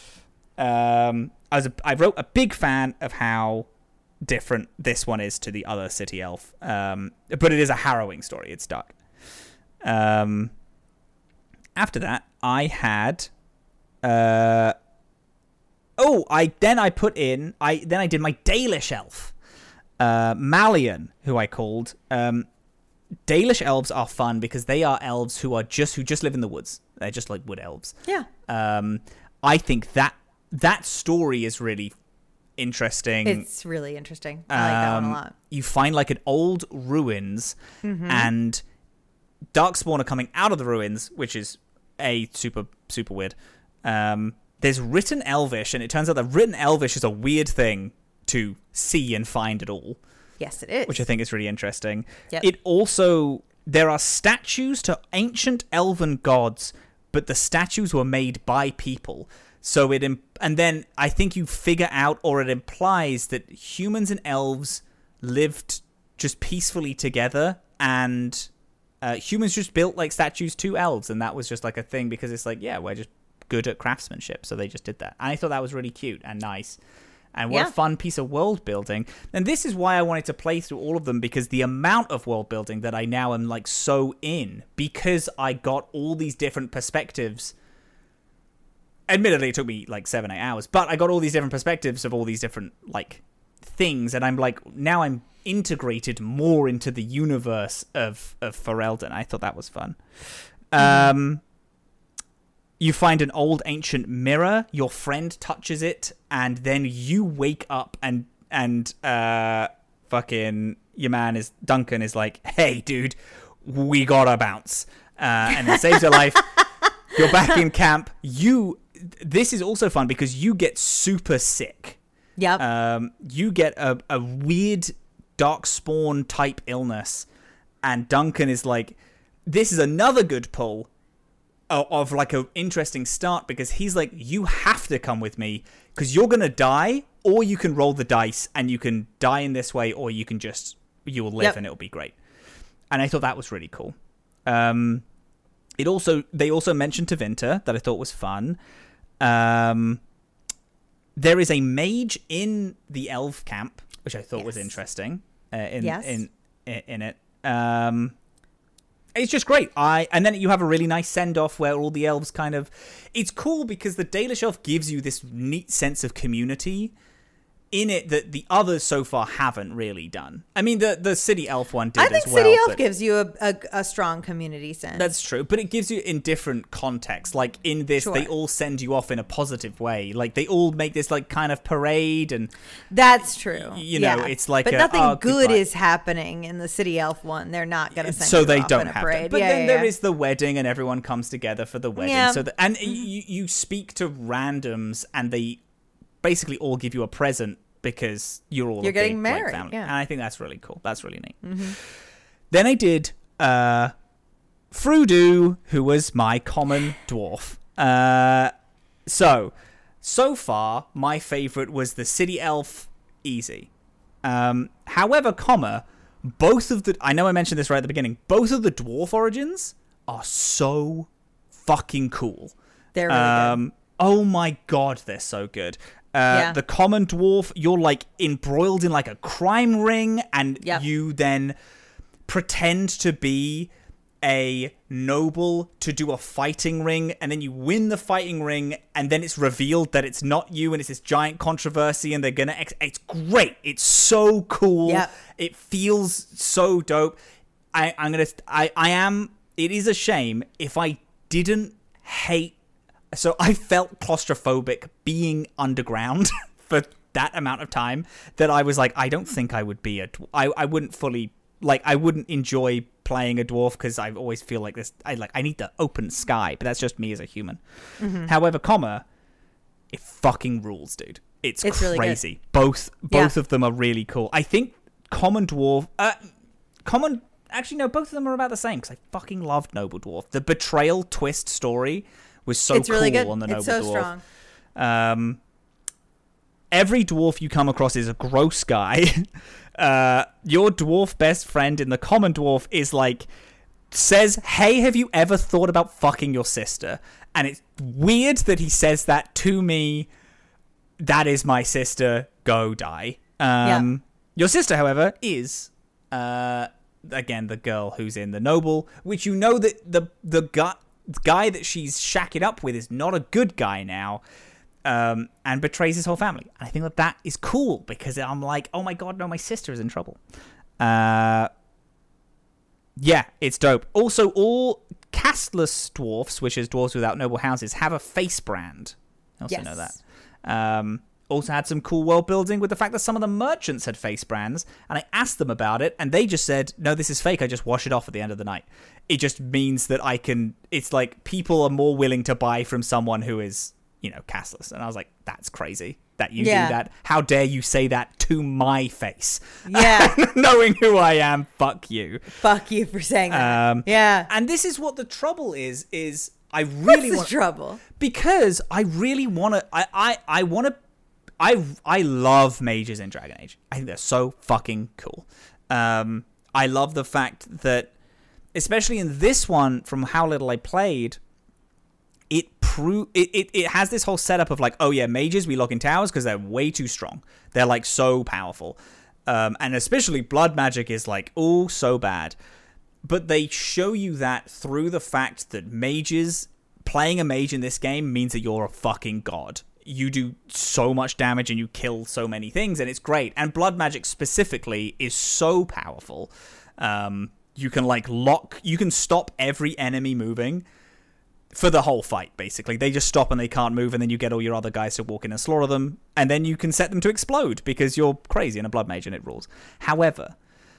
Um, I was a, I wrote a big fan of how different this one is to the other City Elf. Um, but it is a harrowing story. It's dark. Um, after that, I had, uh, oh, I then I put in, I then I did my Dalish elf, uh, Malian, who I called. Um, Dalish elves are fun because they are elves who are just who just live in the woods. They're just like wood elves. Yeah. Um, I think that that story is really interesting. It's really interesting. I like that one a Um, lot. You find like an old ruins, and Darkspawn are coming out of the ruins, which is a super super weird. Um, there's written Elvish, and it turns out that written Elvish is a weird thing to see and find at all, Yes, it is. which I think is really interesting. Yep. It also there are statues to ancient elven gods, but the statues were made by people. So it imp- and then I think you figure out, or it implies that humans and elves lived just peacefully together, and uh, humans just built like statues to elves, and that was just like a thing because it's like, yeah, we're just good at craftsmanship, so they just did that. And I thought that was really cute and nice, and what Yeah. a fun piece of world building. And this is why I wanted to play through all of them, because the amount of world building that I now am like so in, because I got all these different perspectives. Admittedly, it took me like seven, eight hours, but I got all these different perspectives of all these different like things, and I'm like, now I'm integrated more into the universe of of Ferelden. I thought that was fun. Mm-hmm. Um, you find an old ancient mirror. Your friend touches it, and then you wake up, and and uh, fucking your man is Duncan is like, hey, dude, we gotta bounce, uh, and it saves your life. You're back in camp. You. This is also fun because you get super sick. Yep. Um, you get a, a weird Darkspawn type illness, and Duncan is like, this is another good pull of, of like an interesting start, because he's like, you have to come with me because you're gonna die, or you can roll the dice and you can die in this way, or you can just you will live Yep. and it'll be great. And I thought that was really cool. Um, it also they also mentioned Tevinter that I thought was fun. Um, there is a mage in the elf camp, which I thought Yes. was interesting. Uh, in, Yes. in in in it, um, it's just great. I and then you have a really nice send off where all the elves kind of. It's cool because the Dalish elf gives you this neat sense of community in it that the others so far haven't really done. I mean, the the City Elf one did I think as well. City Elf but- gives you a, a, a strong community sense. That's true, but it gives you in different contexts. Like in this, Sure. they all send you off in a positive way. Like they all make this like kind of parade, and That's true. you know, Yeah. it's like but a, nothing oh, good goodbye. is happening in the City Elf one. They're not going to send so you they off don't in a have parade. to. But yeah, then yeah, there yeah. is the wedding, and everyone comes together for the wedding. Yeah. So the, and you you speak to randoms, and they basically all give you a present because you're all You're a getting big, like, married, family. yeah. And I think that's really cool. That's really neat. Mm-hmm. Then I did uh, Frodo, who was my common dwarf. Uh, so, so far, my favorite was the City Elf, easy. Um, however, comma, both of the... I know I mentioned this right at the beginning. Both of the dwarf origins are so fucking cool. They're really Um, oh my god, they're so good. Uh, Yeah. The common dwarf, you're like embroiled in like a crime ring, and Yep. you then pretend to be a noble to do a fighting ring, and then you win the fighting ring, and then it's revealed that it's not you, and it's this giant controversy, and they're gonna ex- it's great. It's so cool. Yep. It feels so dope. I, I'm gonna. I, I am. It is a shame if I didn't hate. So I felt claustrophobic being underground for that amount of time that I was like, I don't think I would be a. I I wouldn't fully like. I wouldn't enjoy playing a dwarf because I always feel like this. I like. I need the open sky, but that's just me as a human. Mm-hmm. However, comma, it fucking rules, dude. It's, it's crazy. Really both both yeah. of them are really cool. I think common dwarf. Uh, common. Actually, no, both of them are about the same because I fucking loved Noble Dwarf. The betrayal twist story was so it's cool really good. on the Noble it's so Dwarf. Strong. Um, every dwarf you come across is a gross guy. uh, your dwarf best friend in the common dwarf is like, says, hey, have you ever thought about fucking your sister? And it's weird that he says that to me. That is my sister. Go die. Um, yeah. Your sister, however, is... Uh, again, the girl who's in the Noble, which you know that the the guy, guy that she's shacking up with is not a good guy now, um, and betrays his whole family. And I think that that is cool because I'm like, oh my god, no, my sister is in trouble. Uh, yeah, it's dope. Also, all casteless dwarfs, which is dwarves without noble houses, have a face brand. I also yes. know that. Um, also had some cool world building with the fact that some of the merchants had face brands, and I asked them about it, and they just said, no, this is fake, I just wash it off at the end of the night. It just means that I can, it's like people are more willing to buy from someone who is, you know, castless. And I was like, that's crazy that you yeah. do that. How dare you say that to my face? Yeah. Knowing who I am, fuck you. Fuck you for saying that. Um, yeah. And this is what the trouble is, is I really What's want... the trouble? Because I really want to, I, I, I want to, I I love mages in Dragon Age. I think they're so fucking cool. Um, I love the fact that, especially in this one, from how little I played, it pro- it, it, it has this whole setup of like, oh yeah, mages we lock in towers because they're way too strong. They're like so powerful. Um, and especially blood magic is like, oh, so bad. But they show you that through the fact that mages, playing a mage in this game means that you're a fucking god. You do so much damage and you kill so many things, and it's great. And blood magic specifically is so powerful. Um, you can like lock, you can stop every enemy moving for the whole fight, basically. They just stop and they can't move, and then you get all your other guys to walk in and slaughter them, and then you can set them to explode because you're crazy and a blood mage and it rules. However,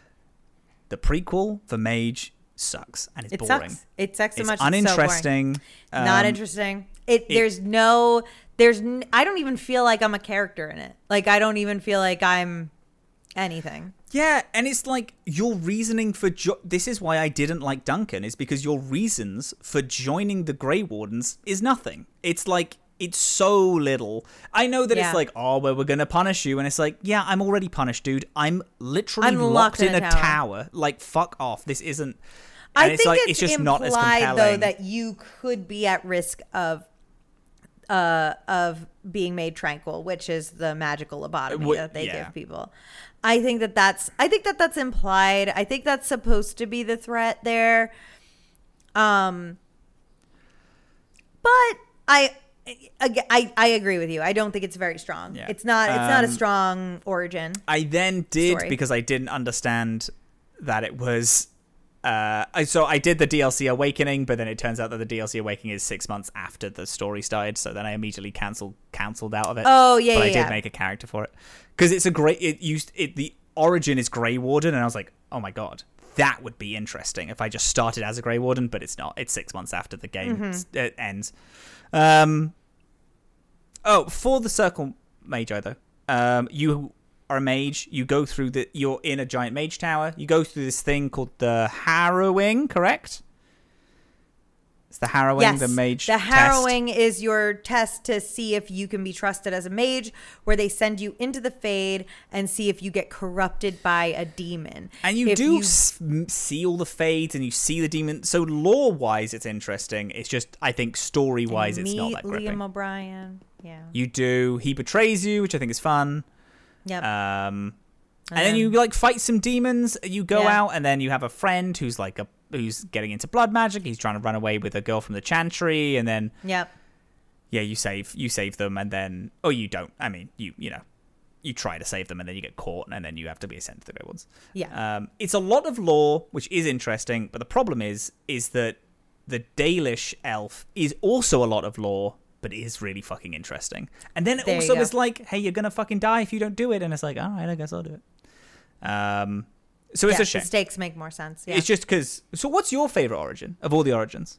the prequel for mage sucks and it's it boring. Sucks. It sucks so it's much. Uninteresting. It's so um, Not interesting. It, it there's no there's n- I don't even feel like I'm a character in it. Like I don't even feel like I'm anything. Yeah, and it's like your reasoning for jo- this is why I didn't like Duncan, is because your reasons for joining the Grey Wardens is nothing. It's like it's so little. I know that yeah. it's like, oh, well, we're gonna punish you, and it's like, yeah, I'm already punished, dude. I'm literally I'm locked, locked in, in a, a tower. tower. Like, fuck off. This isn't. And I it's think like it's, it's just implied, not as compelling. though, that you could be at risk of uh of being made tranquil, which is the magical lobotomy what, that they yeah. give people. I think that that's I think that that's implied. I think that's supposed to be the threat there. Um, but I. I, I agree with you. I don't think it's very strong. Yeah. It's not. It's um, not a strong origin. I then did story. because I didn't understand that it was. Uh, I so I did the D L C Awakening, but then it turns out that the D L C Awakening is six months after the story started. So then I immediately cancelled cancelled out of it. Oh yeah, but yeah. I did yeah. make a character for it because it's a great. It used it. The origin is Grey Warden, and I was like, oh my god, that would be interesting if I just started as a Grey Warden, but it's not. It's six months after the game mm-hmm. it ends. Um. Oh, for the Circle Magi though, um, you are a mage. You go through the. You're in a giant mage tower. You go through this thing called the Harrowing. Correct. It's the Harrowing, yes, the mage. The Harrowing test. is your test to see if you can be trusted as a mage, where they send you into the Fade and see if you get corrupted by a demon. And you if do you... s- see all the Fades and you see the demon. So lore-wise, it's interesting. It's just, I think, story-wise, it's not that gripping. Liam O'Brien. Yeah. You do. He betrays you, which I think is fun. Yep. Um, and um, then you like fight some demons. You go yeah. out, and then you have a friend who's like a who's getting into blood magic. He's trying to run away with a girl from the Chantry, and then yep. yeah, you save you save them, and then oh, you don't. I mean, you you know, you try to save them and then you get caught and then you have to be sent to the Grey Ones. Yeah. Um, it's a lot of lore, which is interesting, but the problem is is that the Dalish elf is also a lot of lore, but it is really fucking interesting. And then it There you also go. is like, hey, you're gonna fucking die if you don't do it, and it's like, all right, I guess I'll do it. Um, so it's yeah, a shame. The stakes make more sense. Yeah. It's just because. So, what's your favorite origin of all the origins?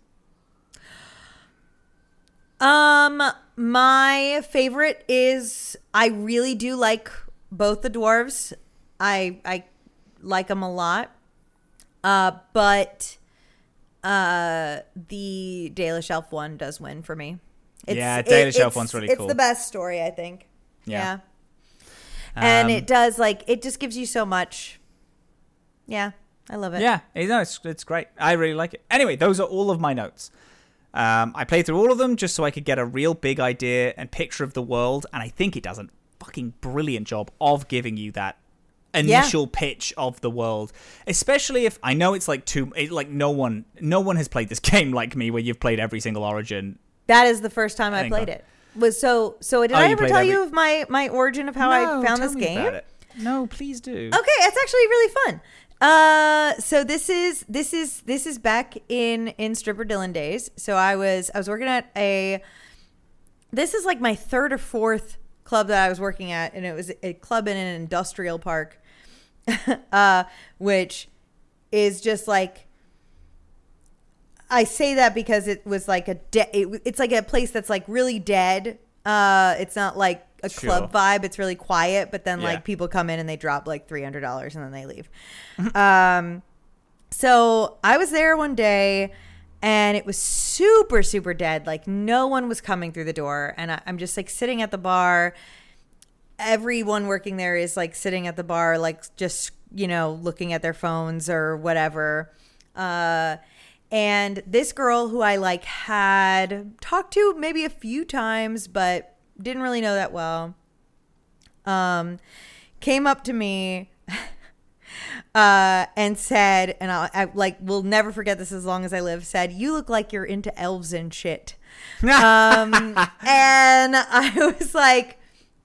Um, my favorite is I really do like both the dwarves. I I like them a lot. Uh, but uh, the Dalish elf one does win for me. It's, Yeah, it- Dalish elf it's- one's really it's cool. the best story, I think. Yeah. Yeah. And Um, it does like it just gives you so much. Yeah, I love it. Yeah, it- no, it's it's great. I really like it. Anyway, those are all of my notes. Um, I played through all of them just so I could get a real big idea and picture of the world, and I think it does a fucking brilliant job of giving you that initial yeah. pitch of the world. Especially if I know it's like too it, like no one no one has played this game like me, where you've played every single origin. That is the first time I, I played so. it. Was so so. Did Oh, I you ever played tell every- you of my my origin of how No, I found tell this me game? about it. No, please do. Okay, it's actually really fun. Uh, so this is this is this is back in in Stripper Dylan days. So I was I was working at a. This is like my third or fourth club that I was working at, and it was a club in an industrial park, uh, which is just like. I say that because it was like a de- it, it's like a place that's like really dead. Uh, it's not like a Sure. club vibe. It's really quiet, but then Yeah. like people come in and they drop like three hundred dollars and then they leave. um, so I was there one day and it was super, super dead. Like no one was coming through the door. And I, I'm just like sitting at the bar. Everyone working there is like sitting at the bar, like just, you know, looking at their phones or whatever. Uh, and this girl who I like had talked to maybe a few times, but didn't really know that well, um, came up to me uh, and said, and I, I like will never forget this as long as I live, said, "You look like you're into elves and shit." um, and I was like,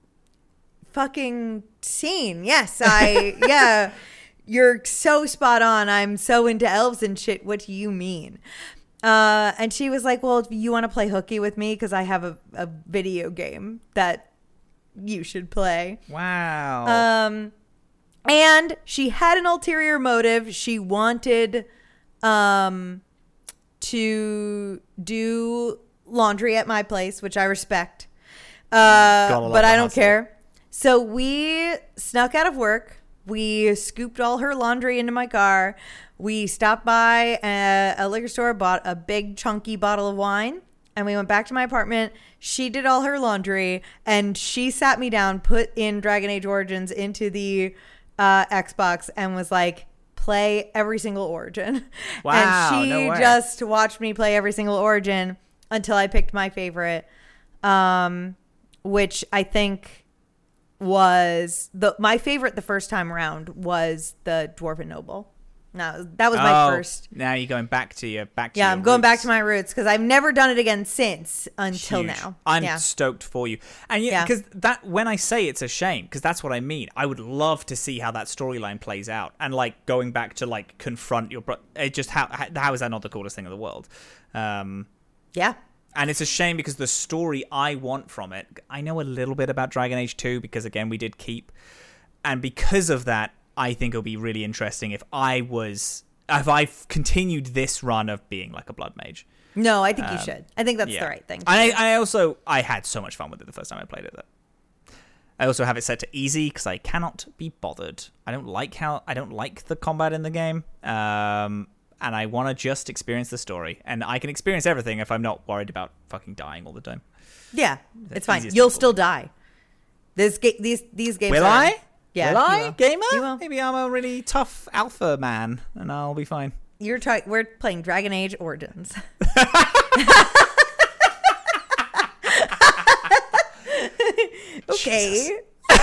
fucking scene. Yes, I, yeah, you're so spot on. I'm so into elves and shit. What do you mean? Uh, and she was like, well, if you want to play hooky with me, because I have a, a video game that you should play. Wow. Um, and she had an ulterior motive. She wanted um, to do laundry at my place, which I respect. Uh, but I don't hustle. care. So we snuck out of work. We scooped all her laundry into my car. We stopped by a, a liquor store, bought a big chunky bottle of wine, and we went back to my apartment. She did all her laundry, and she sat me down, put in Dragon Age Origins into the uh, Xbox, and was like, play every single Origin. Wow, And she no way. just watched me play every single Origin until I picked my favorite, um, which I think was the my favorite the first time around was the Dwarven Noble. No, that was my Oh, first. Now you're going back to your back to Yeah, your I'm going back roots. to my roots because I've never done it again since until Huge. now. I'm yeah. stoked for you. And yeah, Yeah. because that when I say it's a shame, because that's what I mean. I would love to see how that storyline plays out, and like going back to like confront your bro. It just how how how is that not the coolest thing in the world? Um, Yeah. and it's a shame because the story I want from it, I know a little bit about Dragon Age two because again we did keep, and because of that, I think it'll be really interesting if I was. If I continued this run of being like a blood mage. No, I think you Um, should. I think that's Yeah. the right thing. to I, do. I also, I had so much fun with it the first time I played it. Though. I also have it set to easy because I cannot be bothered. I don't like how, I don't like the combat in the game. Um, and I want to just experience the story. And I can experience everything if I'm not worried about fucking dying all the time. yeah, it's fine. easiest You'll difficulty. still die. This ga- these these games. Will are, I? Yeah, Will you I, will. gamer? You will. Maybe I'm a really tough alpha man and I'll be fine. You're trying. We're playing Dragon Age Origins. Okay.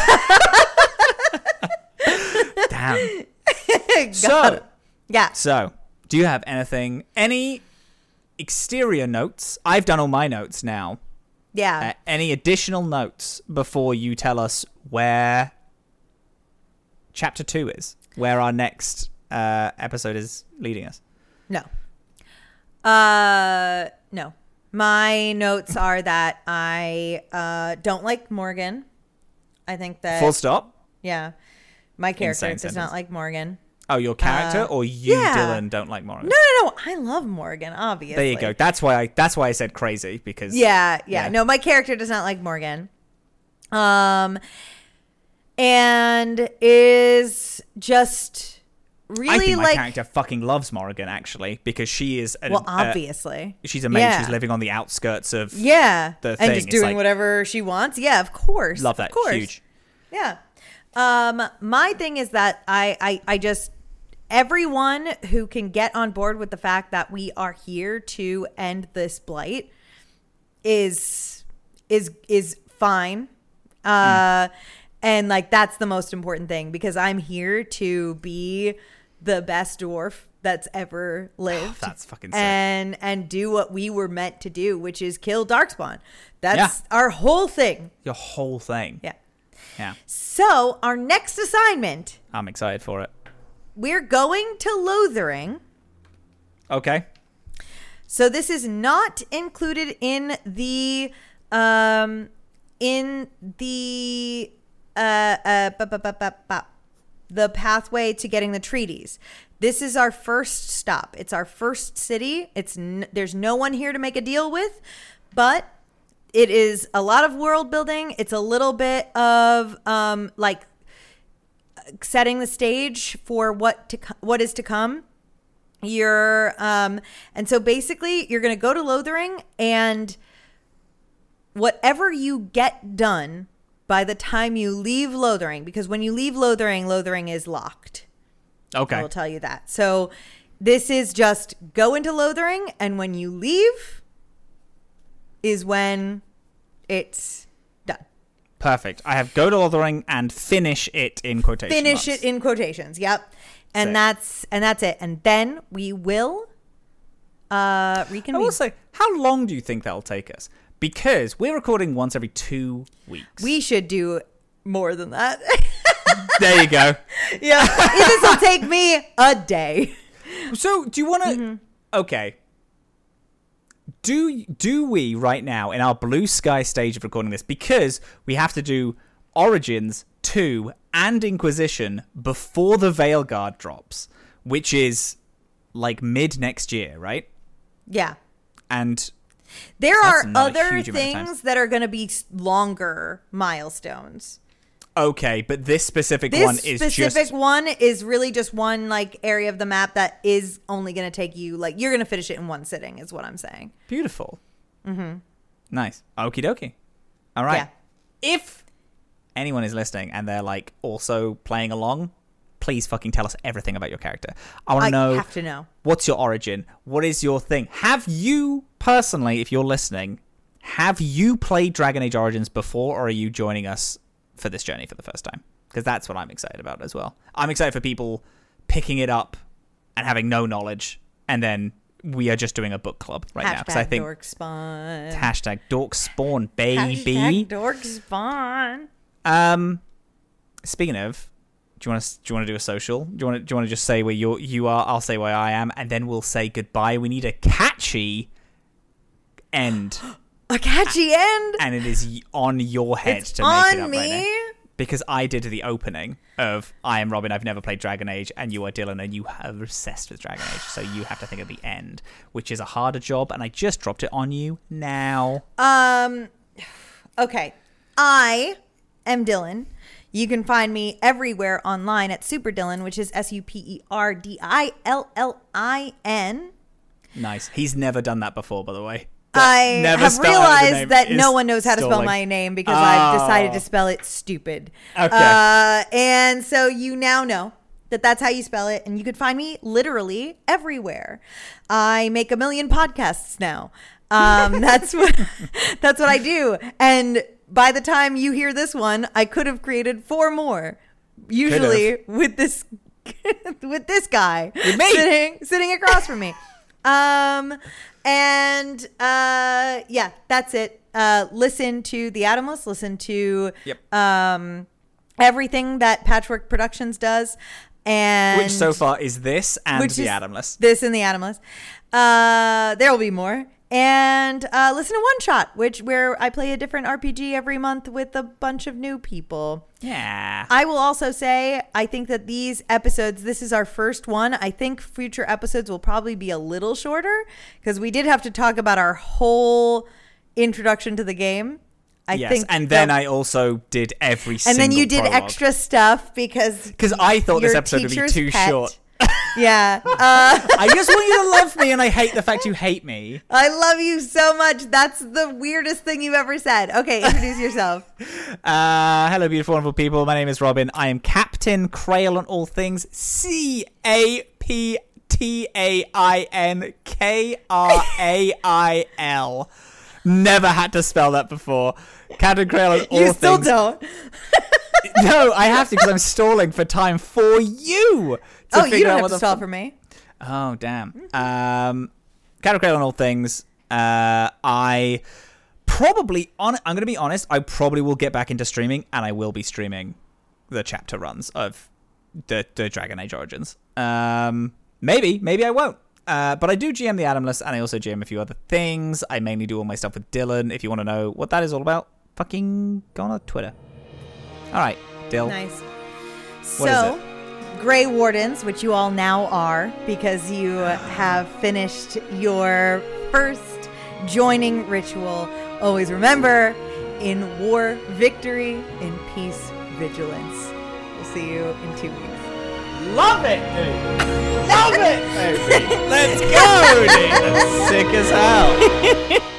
Damn. Got So, it. Yeah. So, do you have anything, any exterior notes? I've done all my notes now. Yeah. Uh, any additional notes before you tell us where chapter two is, where our next uh, episode is leading us? No. Uh, no. My notes are that I uh, don't like Morgan. I think that... Full stop? Yeah. My character Insane does sentence. not like Morgan. Oh, your character, Uh, or you, yeah. Dylan, don't like Morgan? No, no, no. I love Morgan, obviously. There you go. That's why I. That's why I said crazy, because Yeah, yeah, Yeah. No, my character does not like Morgan. Um, and is just really I think my like... character fucking loves Morgan, actually, because she is. An, Well, uh, obviously. she's a mage. Yeah. She's living on the outskirts of. Yeah. the and thing. just It's doing like- whatever she wants. Yeah, of course. Love that. Of course. Huge. Yeah. Um, my thing is that I, I, I just, everyone who can get on board with the fact that we are here to end this blight is, is, is fine. Uh, mm. And like, that's the most important thing, because I'm here to be the best dwarf that's ever lived. Oh, that's fucking sick. And, and do what we were meant to do, which is kill Darkspawn. That's Yeah. our whole thing. Your whole thing. Yeah. Yeah. So our next assignment, I'm excited for it. we're going to Lothering. Okay. So this is not included in the um in the uh uh bu- bu- bu- bu- bu- the pathway to getting the treaties. This is our first stop. It's our first city. It's n- there's no one here to make a deal with, but it is a lot of world building. It's a little bit of um, like setting the stage for what to co- what is to come. You're um, and so basically you're going to go to Lothering, and whatever you get done by the time you leave Lothering, because when you leave Lothering, Lothering is locked. Okay. I will tell you that. So this is just go into Lothering, and when you leave is when it's done. Perfect. I have go to Lothering and finish it in quotation Finish marks. it in quotations. Yep. And Sick. that's and that's it. And then we will uh reconvene. I will say, how long do you think that'll take us? Because we're recording once every two weeks. We should do more than that. There you go. Yeah. This will take me a day. So, do you want to? Mm-hmm. Okay. Do do we right now in our blue sky stage of recording this, because we have to do Origins two and Inquisition before the Veilguard drops, which is like mid next year, right? Yeah. And There That's are not a other huge amount of time. things that are going to be s- longer milestones. okay, but this specific This one is specific just one is really just one like area of the map that is only going to take you like you're going to finish it in one sitting is what I'm saying. beautiful. Mm-hmm. Nice. Okie dokie. All right. Yeah. If anyone is listening and they're like also playing along, please fucking tell us everything about your character. I want I to know. have to know. What's your origin? What is your thing? Have you personally, if you're listening, have you played Dragon Age Origins before, or are you joining us for this journey for the first time? Because that's what I'm excited about as well. I'm excited for people picking it up and having no knowledge, and then we are just doing a book club right now. Because I Hashtag think dork spawn. hashtag dork spawn, baby. Hashtag dork spawn. Um, speaking of, do you want to do you want to do a social? Do you want to do you want to just say where you you are? I'll say where I am, and then we'll say goodbye. We need a catchy end, A catchy end. and it is y- on your head It's to make on it up me. right now. Because I did the opening of I am Robin. I've never played Dragon Age, and you are Dylan, and you are obsessed with Dragon Age. So you have to think of the end, which is a harder job, and I just dropped it on you now. Um, okay. I am Dylan. You can find me everywhere online at Super Dylan, which is S U P E R D I L L I N. Nice. He's never done that before, by the way. But I never have spell out the name realized that is no one knows how to spell stalling. my name because I've decided to Oh. spell it stupid. Okay. Uh, and so you now know that that's how you spell it. And you could find me literally everywhere. I make a million podcasts now. Um, that's what that's what I do. And by the time you hear this one, I could have created four more. Usually with this with this guy With me. sitting sitting across from me. Um, and uh, yeah, that's it. uh, listen to The Atomless, listen to Yep. um, everything that Patchwork Productions does. And Which so far is this and which The is Atomless. This and The Atomless. Uh, there will be more. And uh, listen to One Shot, which where I play a different R P G every month with a bunch of new people. Yeah. I will also say, I think that these episodes, this is our first one. I think future episodes will probably be a little shorter because we did have to talk about our whole introduction to the game. I yes, think and then the- I also did every and single then you did prologue. extra stuff because Because I thought this your episode would be teacher's too pet. short. Yeah. Uh, I just want you to love me, and I hate the fact you hate me. I love you so much. That's the weirdest thing you've ever said. Okay, introduce yourself. Uh, hello, beautiful, wonderful people. My name is Robin. I am Captain Crail on all things. C A P T A I N K R A I L. Never had to spell that before. Captain Crail on all You still things. don't. No, I have to because I'm stalling for time for you. To Oh, you figure don't out have what to the stall fu- for me. Oh, damn. Um, Captain Crail on all things. Uh, I probably, on. I'm going to be honest, I probably will get back into streaming, and I will be streaming the chapter runs of the, the Dragon Age Origins. Um, maybe, maybe I won't. Uh, but I do G M The Atomless, and I also G M a few other things. I mainly do all my stuff with Dylan. If you want to know what that is all about, fucking go on Twitter. All right, Dill. Nice. What is So, Grey Wardens, which you all now are because you have finished your first joining ritual. Always remember, in war, victory, in peace, vigilance. We'll see you in two weeks. Love it, dude. Love it, baby. Let's go, dude. That's sick as hell.